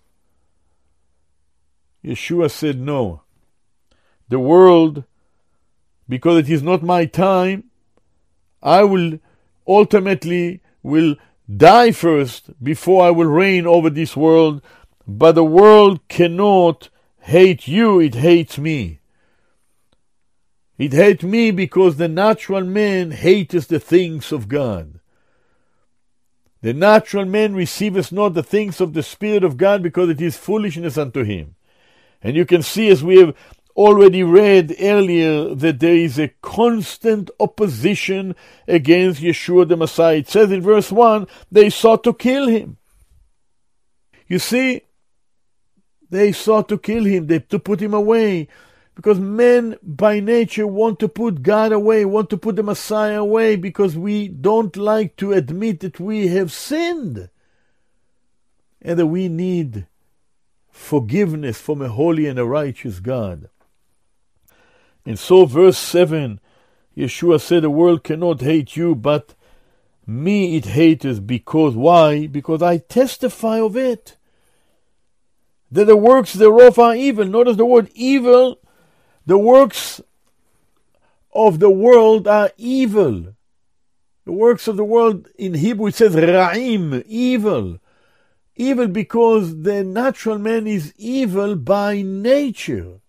Yeshua said, no. The world, because it is not my time, I will ultimately will die first before I will reign over this world, but the world cannot hate you, it hates me. It hates me because the natural man hateth the things of God. The natural man receiveth not the things of the Spirit of God, because it is foolishness unto him. And you can see, as we have already read earlier, that there is a constant opposition against Yeshua the Messiah. It says in verse one, they sought to kill him. You see, they sought to kill him, they, to put him away, because men by nature want to put God away, want to put the Messiah away, because we don't like to admit that we have sinned and that we need forgiveness from a holy and a righteous God. And so verse seven, Yeshua said, the world cannot hate you, but me it hateth, because, why? Because I testify of it, that the works thereof are evil. Notice the word evil. The works of the world are evil. The works of the world, in Hebrew it says ra'im, evil. Evil because the natural man is evil by nature.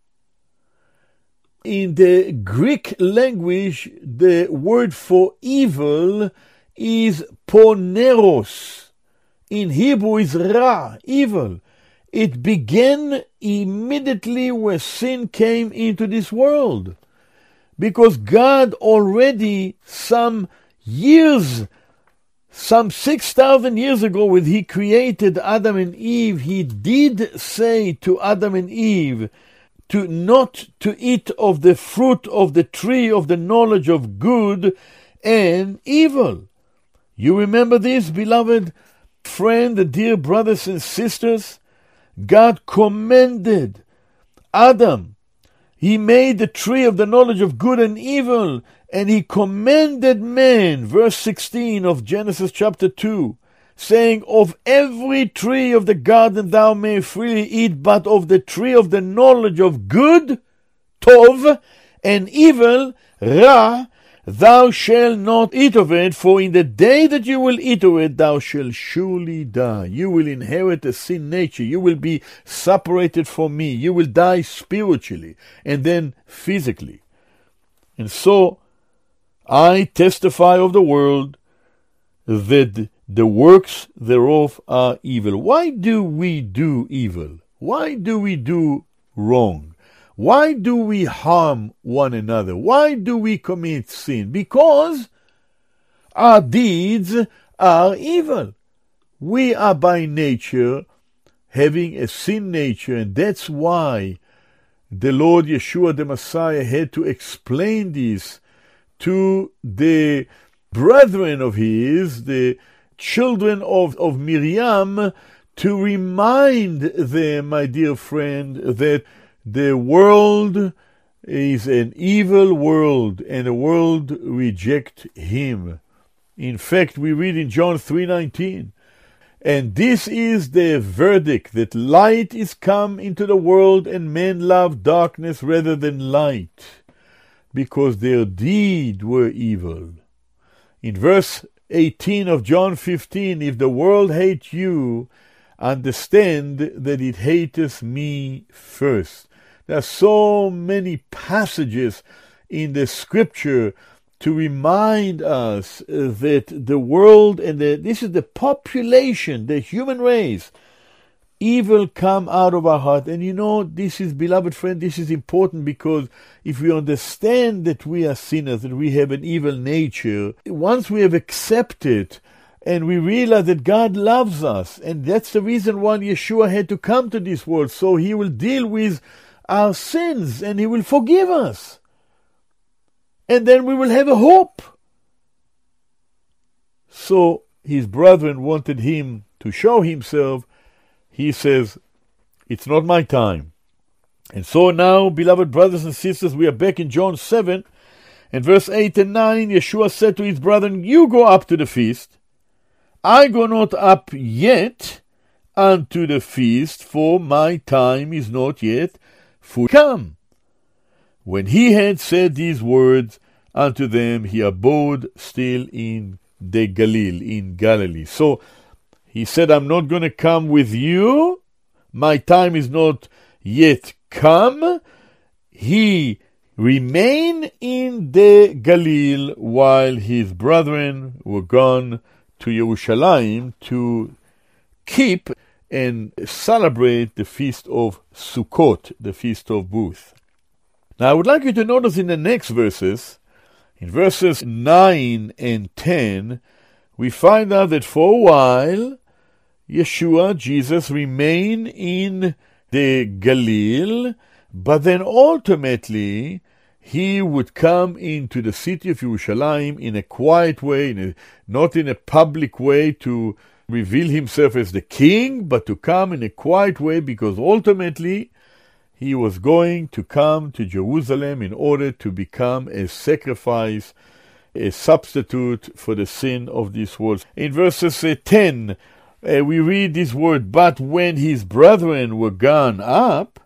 In the Greek language, the word for evil is poneros. In Hebrew is ra, evil. It began immediately where sin came into this world. Because God already some years, some six thousand years ago, when he created Adam and Eve, he did say to Adam and Eve to not to eat of the fruit of the tree of the knowledge of good and evil. You remember this, beloved friend, dear brothers and sisters? God commanded Adam. He made the tree of the knowledge of good and evil, and he commanded man, verse sixteen of Genesis chapter two, saying, of every tree of the garden thou may freely eat, but of the tree of the knowledge of good, tov, and evil, ra, thou shalt not eat of it, for in the day that you will eat of it, thou shalt surely die. You will inherit a sin nature. You will be separated from me. You will die spiritually and then physically. And so, I testify of the world that the works thereof are evil. Why do we do evil? Why do we do wrong? Why do we harm one another? Why do we commit sin? Because our deeds are evil. We are by nature having a sin nature, and that's why the Lord Yeshua the Messiah had to explain this to the brethren of his, the children of, of Miriam, to remind them, my dear friend, that the world is an evil world, and the world rejects him. In fact, we read in John three nineteen, and this is the verdict, that light is come into the world, and men love darkness rather than light, because their deeds were evil. In verse eighteen of John fifteen, if the world hates you, understand that it hateth me first. There are so many passages in the scripture to remind us that the world, and the, this is the population, the human race, evil come out of our heart. And you know, this is, beloved friend, this is important, because if we understand that we are sinners, that we have an evil nature, once we have accepted and we realize that God loves us, and that's the reason why Yeshua had to come to this world, so he will deal with our sins and he will forgive us. And then we will have a hope. So his brethren wanted him to show himself. He says, it's not my time. And so now, beloved brothers and sisters, we are back in John seven, and verse eight and nine, Yeshua said to his brethren, you go up to the feast. I go not up yet unto the feast, for my time is not yet fully come. When he had said these words unto them, he abode still in the Galilee, in Galilee. So he said, I'm not going to come with you. My time is not yet come. He remained in the Galilee while his brethren were gone to Jerusalem to keep and celebrate the feast of Sukkot, the feast of booths. Now I would like you to notice in the next verses, in verses nine and ten, we find out that for a while, Yeshua, Jesus, remained in the Galilee, but then ultimately he would come into the city of Jerusalem in a quiet way, in a, not in a public way to reveal himself as the king, but to come in a quiet way, because ultimately he was going to come to Jerusalem in order to become a sacrifice, a substitute for the sin of this world. In verses uh, ten, uh, we read this word, but when his brethren were gone up,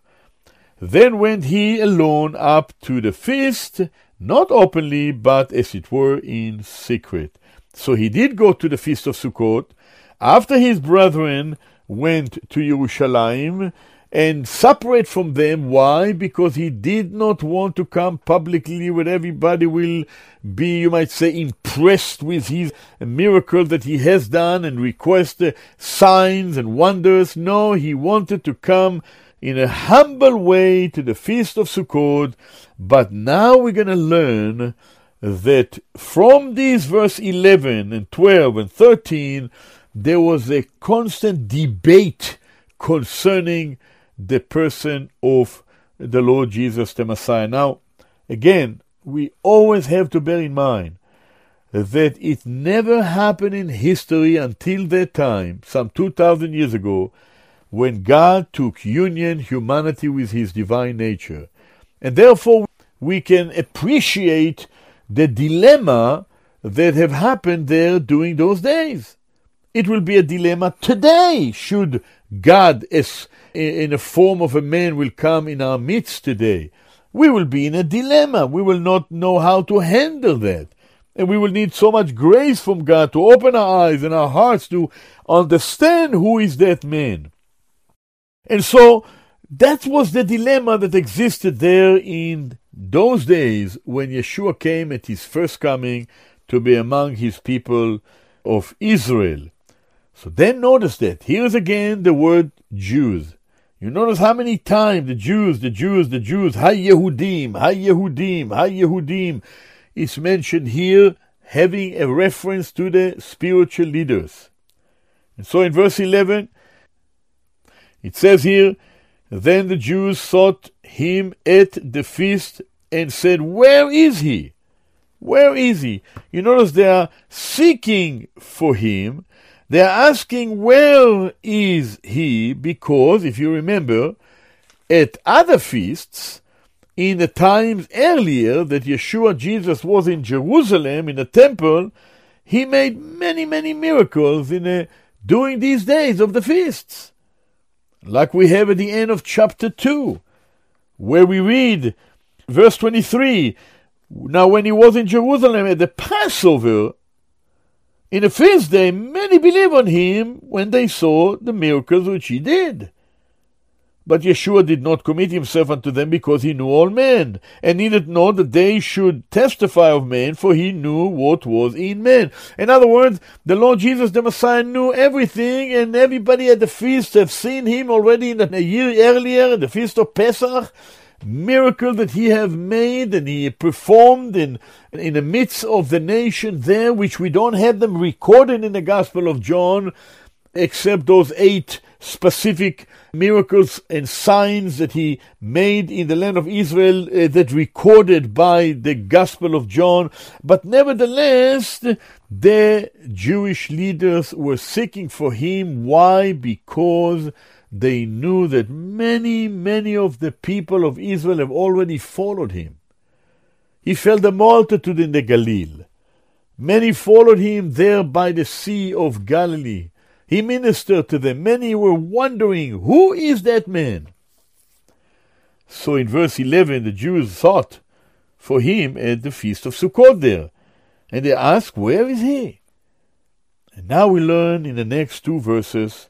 then went he alone up to the feast, not openly, but as it were in secret. So he did go to the feast of Sukkot, after his brethren went to Jerusalem, and separate from them. Why? Because he did not want to come publicly where everybody will be, you might say, impressed with his miracle that he has done and request uh, signs and wonders. No, he wanted to come in a humble way to the Feast of Sukkot. But now we're going to learn that from these verse eleven and twelve and thirteen, there was a constant debate concerning the person of the Lord Jesus the Messiah. Now, again, we always have to bear in mind that it never happened in history until that time, some two thousand years ago, when God took union, humanity with his divine nature. And therefore, we can appreciate the dilemma that have happened there during those days. It will be a dilemma today, should God, as in a form of a man, will come in our midst today. We will be in a dilemma. We will not know how to handle that. And we will need so much grace from God to open our eyes and our hearts to understand who is that man. And so, that was the dilemma that existed there in those days when Yeshua came at his first coming to be among his people of Israel. So then notice that. Here is again the word Jews. You notice how many times the Jews, the Jews, the Jews, Ha-Yehudim, Ha-Yehudim, Ha-Yehudim, is mentioned here, having a reference to the spiritual leaders. And so in verse eleven, it says here, then the Jews sought him at the feast and said, where is he? Where is he? You notice they are seeking for him. They are asking, where is he? Because, if you remember, at other feasts, in the times earlier that Yeshua Jesus was in Jerusalem, in the temple, he made many, many miracles in the, during these days of the feasts. Like we have at the end of chapter two, where we read, verse twenty-three, now when he was in Jerusalem at the Passover, in the feast day, many believed on him when they saw the miracles which he did. But Yeshua did not commit himself unto them, because he knew all men, and needed not that they should testify of men, for he knew what was in men. In other words, the Lord Jesus the Messiah knew everything, and everybody at the feast have seen him already in a year earlier, in the feast of Pesach, miracle that he have made and he performed in in the midst of the nation there, which we don't have them recorded in the Gospel of John, except those eight specific miracles and signs that he made in the land of Israel, uh, that recorded by the Gospel of John. But nevertheless, the Jewish leaders were seeking for him. Why? Because they knew that many, many of the people of Israel have already followed him. He felt a multitude in the Galilee. Many followed him there by the Sea of Galilee. He ministered to them. Many were wondering, who is that man? So in verse eleven, the Jews sought for him at the feast of Sukkot there. And they asked, where is he? And now we learn in the next two verses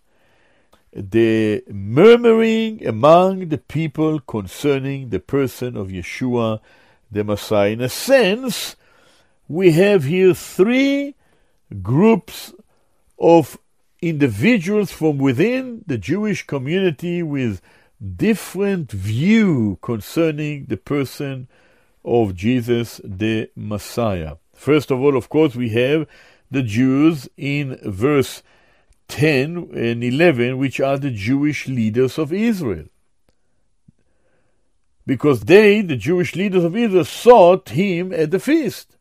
the murmuring among the people concerning the person of Yeshua the Messiah. In a sense, we have here three groups of individuals from within the Jewish community with different view concerning the person of Jesus the Messiah. First of all, of course, we have the Jews in verse ten and eleven, which are the Jewish leaders of Israel. Because they, the Jewish leaders of Israel, sought him at the feast.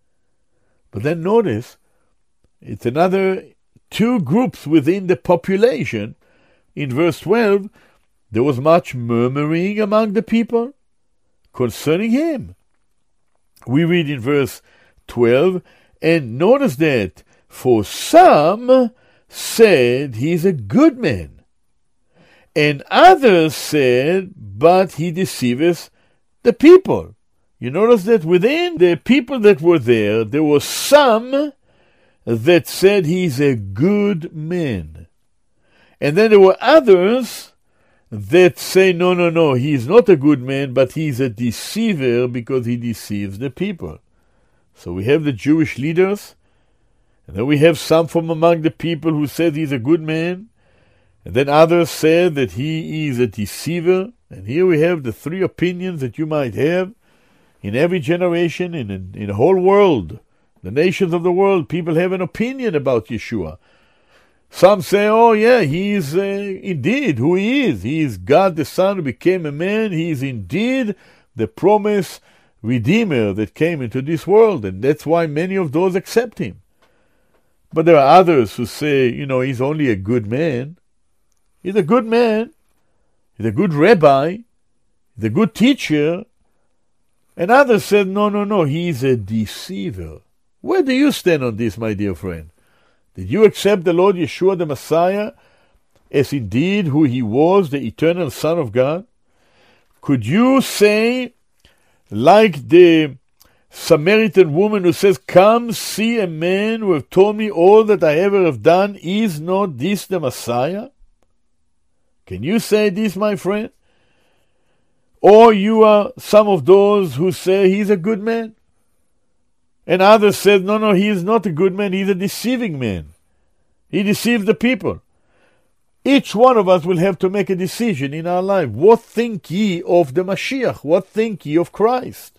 But then notice, it's another two groups within the population. In verse twelve, there was much murmuring among the people concerning him. We read in verse twelve, and notice that, for some said he is a good man, and others said, but he deceiveth the people. You notice that within the people that were there, there were some that said he's a good man. And then there were others that say, no, no, no, he's not a good man, but he's a deceiver because he deceives the people. So we have the Jewish leaders, and then we have some from among the people who said he's a good man, and then others said that he is a deceiver. And here we have the three opinions that you might have in every generation, in, in, in the whole world. The nations of the world, people have an opinion about Yeshua. Some say, oh yeah, he is uh, indeed who he is. He is God the Son who became a man. He is indeed the promised Redeemer that came into this world. And that's why many of those accept him. But there are others who say, you know, he's only a good man. He's a good man. He's a good rabbi. He's a good teacher. And others said, no, no, no, he's a deceiver. Where do you stand on this, my dear friend? Did you accept the Lord Yeshua the Messiah as indeed who he was, the eternal Son of God? Could you say, like the Samaritan woman who says, come see a man who have told me all that I ever have done, is not this the Messiah? Can you say this, my friend? Or you are some of those who say he's a good man? And others said, no, no, he is not a good man, he's a deceiving man. He deceived the people. Each one of us will have to make a decision in our life. What think ye of the Mashiach? What think ye of Christ?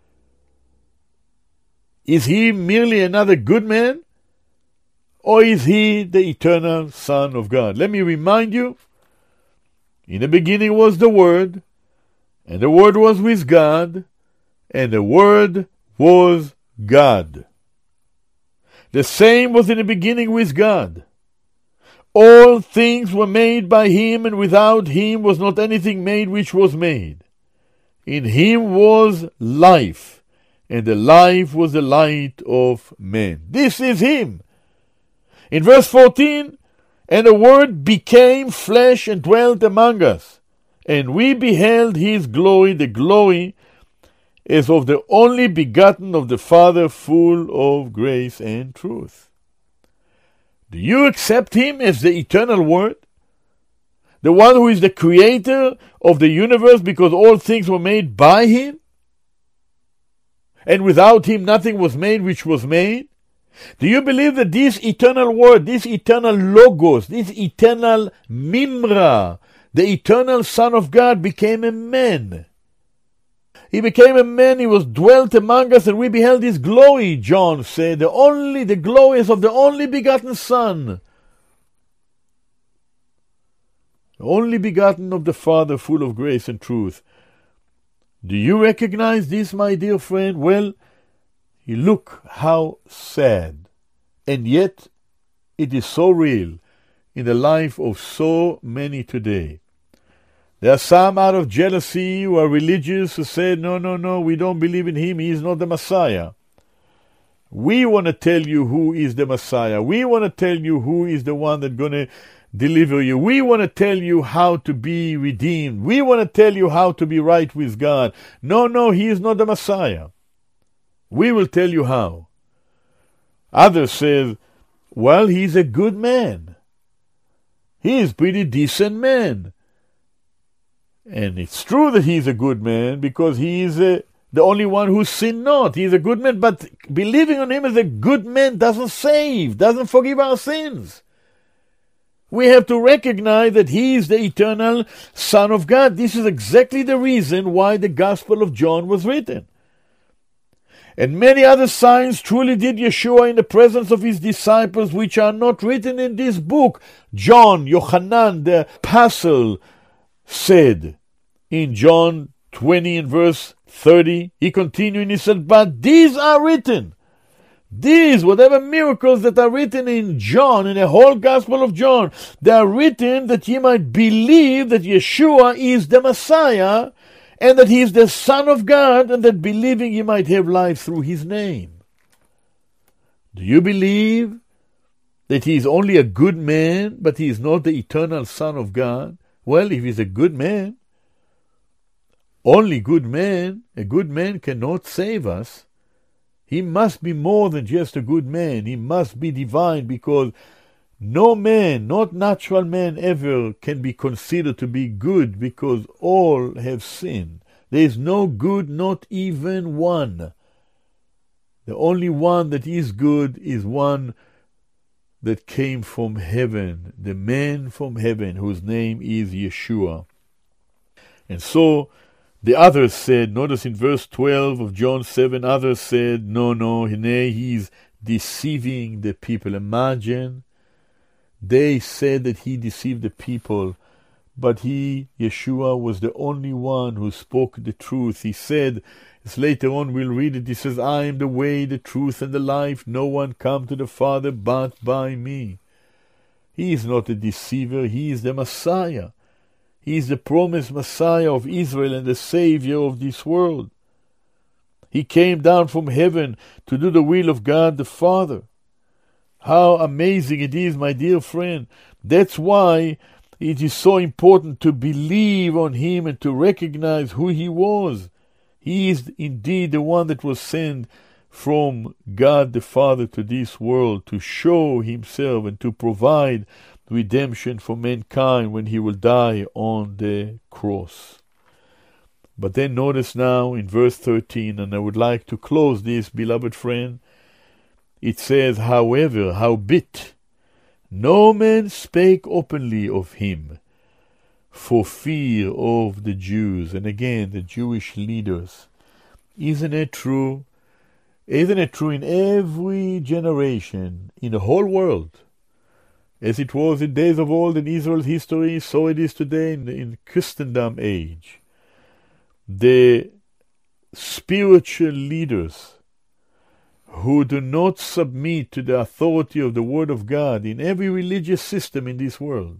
Is he merely another good man? Or is he the eternal Son of God? Let me remind you, in the beginning was the Word, and the Word was with God, and the Word was God. The same was in the beginning with God. All things were made by him, and without him was not anything made which was made. In him was life, and the life was the light of men. This is him. In verse fourteen, and the Word became flesh and dwelt among us, and we beheld his glory, the glory as of the only begotten of the Father, full of grace and truth. Do you accept him as the eternal Word? The one who is the creator of the universe because all things were made by him? And without him nothing was made which was made? Do you believe that this eternal Word, this eternal Logos, this eternal Mimra, the eternal Son of God became a man? He became a man, he was dwelt among us, and we beheld his glory, John said, the only, the glory is of the only begotten Son. The only begotten of the Father, full of grace and truth. Do you recognize this, my dear friend? Well, look how sad, and yet it is so real in the life of so many today. There are some out of jealousy who are religious who say, no, no, no, we don't believe in him, he is not the Messiah. We want to tell you who is the Messiah. We want to tell you who is the one that's going to deliver you. We want to tell you how to be redeemed. We want to tell you how to be right with God. No, no, he is not the Messiah. We will tell you how. Others say, well, he's a good man. He is a pretty decent man. And it's true that he's a good man because he is a, the only one who sinned not. He's a good man, but believing on him as a good man doesn't save, doesn't forgive our sins. We have to recognize that he is the eternal Son of God. This is exactly the reason why the Gospel of John was written. And many other signs truly did Yeshua in the presence of his disciples, which are not written in this book. John, Yochanan, the apostle, said in John twenty and verse thirty, he continued and he said, but these are written. These, whatever miracles that are written in John, in the whole Gospel of John, they are written that ye might believe that Yeshua is the Messiah, and that he is the Son of God, and that believing ye might have life through his name. Do you believe that he is only a good man, but he is not the eternal Son of God? Well, if he's a good man, only good man, a good man cannot save us. He must be more than just a good man. He must be divine, because no man, not natural man ever, can be considered to be good, because all have sinned. There is no good, not even one. The only one that is good is one that came from heaven, the man from heaven, whose name is Yeshua. And so the others said, notice in verse twelve of John seven, others said, no, no, he is deceiving the people. Imagine, they said that he deceived the people, but he, Yeshua, was the only one who spoke the truth. He said, as later on we'll read it, he says, I am the way, the truth, and the life. No one come to the Father but by me. He is not a deceiver. He is the Messiah. He is the promised Messiah of Israel and the Savior of this world. He came down from heaven to do the will of God the Father. How amazing it is, my dear friend. That's why it is so important to believe on him and to recognize who he was. He is indeed the one that was sent from God the Father to this world to show himself and to provide redemption for mankind when he will die on the cross. But then notice now in verse thirteen, and I would like to close this, beloved friend, it says, however, howbeit, No man spake openly of him for fear of the Jews. And again, the Jewish leaders. Isn't it true? Isn't it true in every generation, in the whole world? As it was in days of old in Israel's history, so it is today in, in Christendom age. The spiritual leaders who do not submit to the authority of the Word of God in every religious system in this world,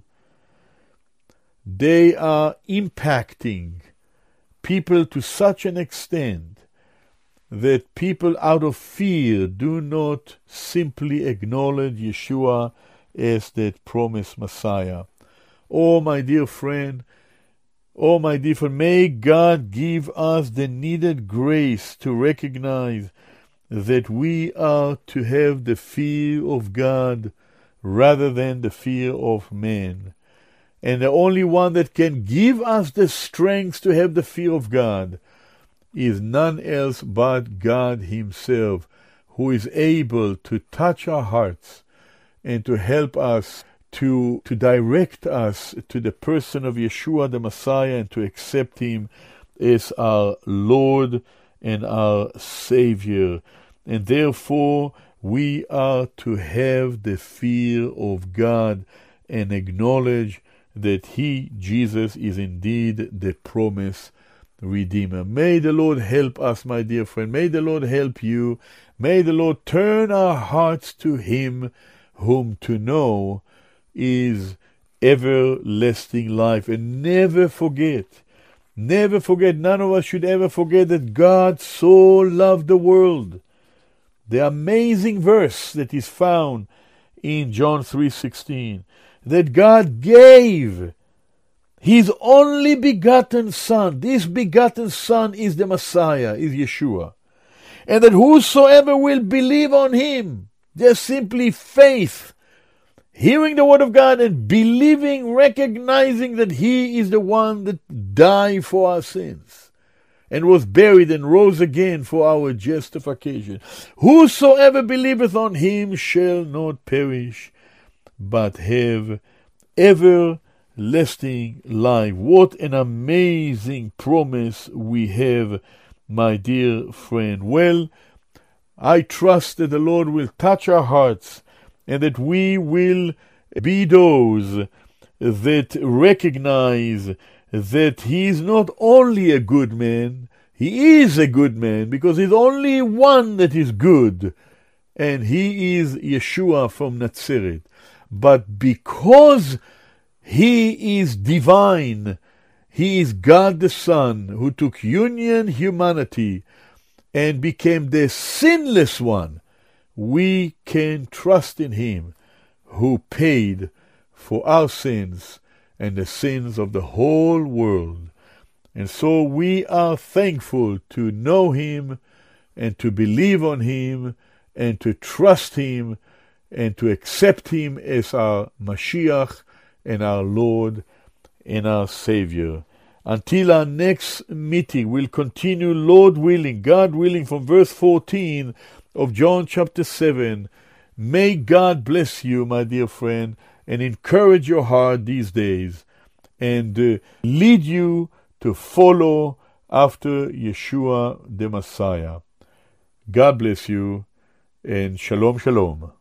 they are impacting people to such an extent that people out of fear do not simply acknowledge Yeshua as that promised Messiah. Oh, my dear friend, oh, my dear friend, may God give us the needed grace to recognize that we are to have the fear of God rather than the fear of man. And the only one that can give us the strength to have the fear of God is none else but God Himself, who is able to touch our hearts and to help us, to, to direct us to the person of Yeshua the Messiah, and to accept Him as our Lord and our Savior. And therefore we are to have the fear of God and acknowledge that He, Jesus, is indeed the promised Redeemer. May the Lord help us, my dear friend. May the Lord help you. May the Lord turn our hearts to Him whom to know is everlasting life. And never forget, never forget, none of us should ever forget that God so loved the world. The amazing verse that is found in John three sixteen, that God gave His only begotten Son. This begotten Son is the Messiah, is Yeshua. And that whosoever will believe on Him, just simply faith, hearing the Word of God and believing, recognizing that He is the one that died for our sins and was buried and rose again for our justification. Whosoever believeth on Him shall not perish, but have everlasting life. What an amazing promise we have, my dear friend. Well, I trust that the Lord will touch our hearts and that we will be those that recognize that He is not only a good man, He is a good man, because He's only one that is good, and He is Yeshua from Nazareth. But because He is divine, He is God the Son, who took union humanity and became the sinless one, we can trust in Him who paid for our sins and the sins of the whole world. And so we are thankful to know Him and to believe on Him and to trust Him and to accept Him as our Mashiach and our Lord and our Savior. Until our next meeting, we'll continue, Lord willing, God willing, from verse fourteen of John chapter seven. May God bless you, my dear friend, and encourage your heart these days, and uh, lead you to follow after Yeshua the Messiah. God bless you, and shalom, shalom.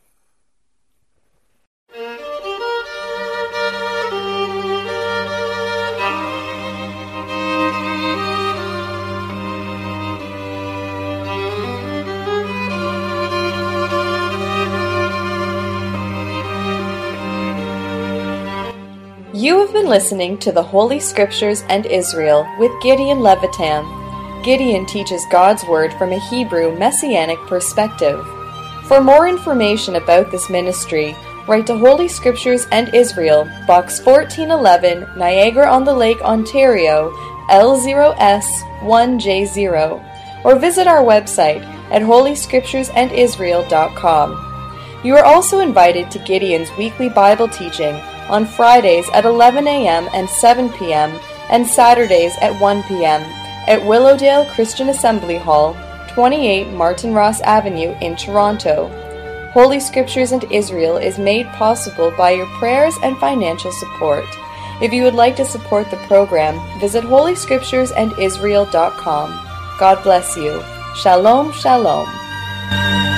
You have been listening to the Holy Scriptures and Israel with Gideon Levitan. Gideon teaches God's Word from a Hebrew Messianic perspective. For more information about this ministry, write to Holy Scriptures and Israel, Box fourteen eleven, Niagara-on-the-Lake, Ontario, L zero S one J zero, or visit our website at holy scriptures and israel dot com. You are also invited to Gideon's weekly Bible teaching on Fridays at eleven a.m. and seven p.m. and Saturdays at one p.m. at Willowdale Christian Assembly Hall, twenty-eight Martin Ross Avenue in Toronto. Holy Scriptures and Israel is made possible by your prayers and financial support. If you would like to support the program, visit holy scriptures and israel dot com. God bless you. Shalom, shalom.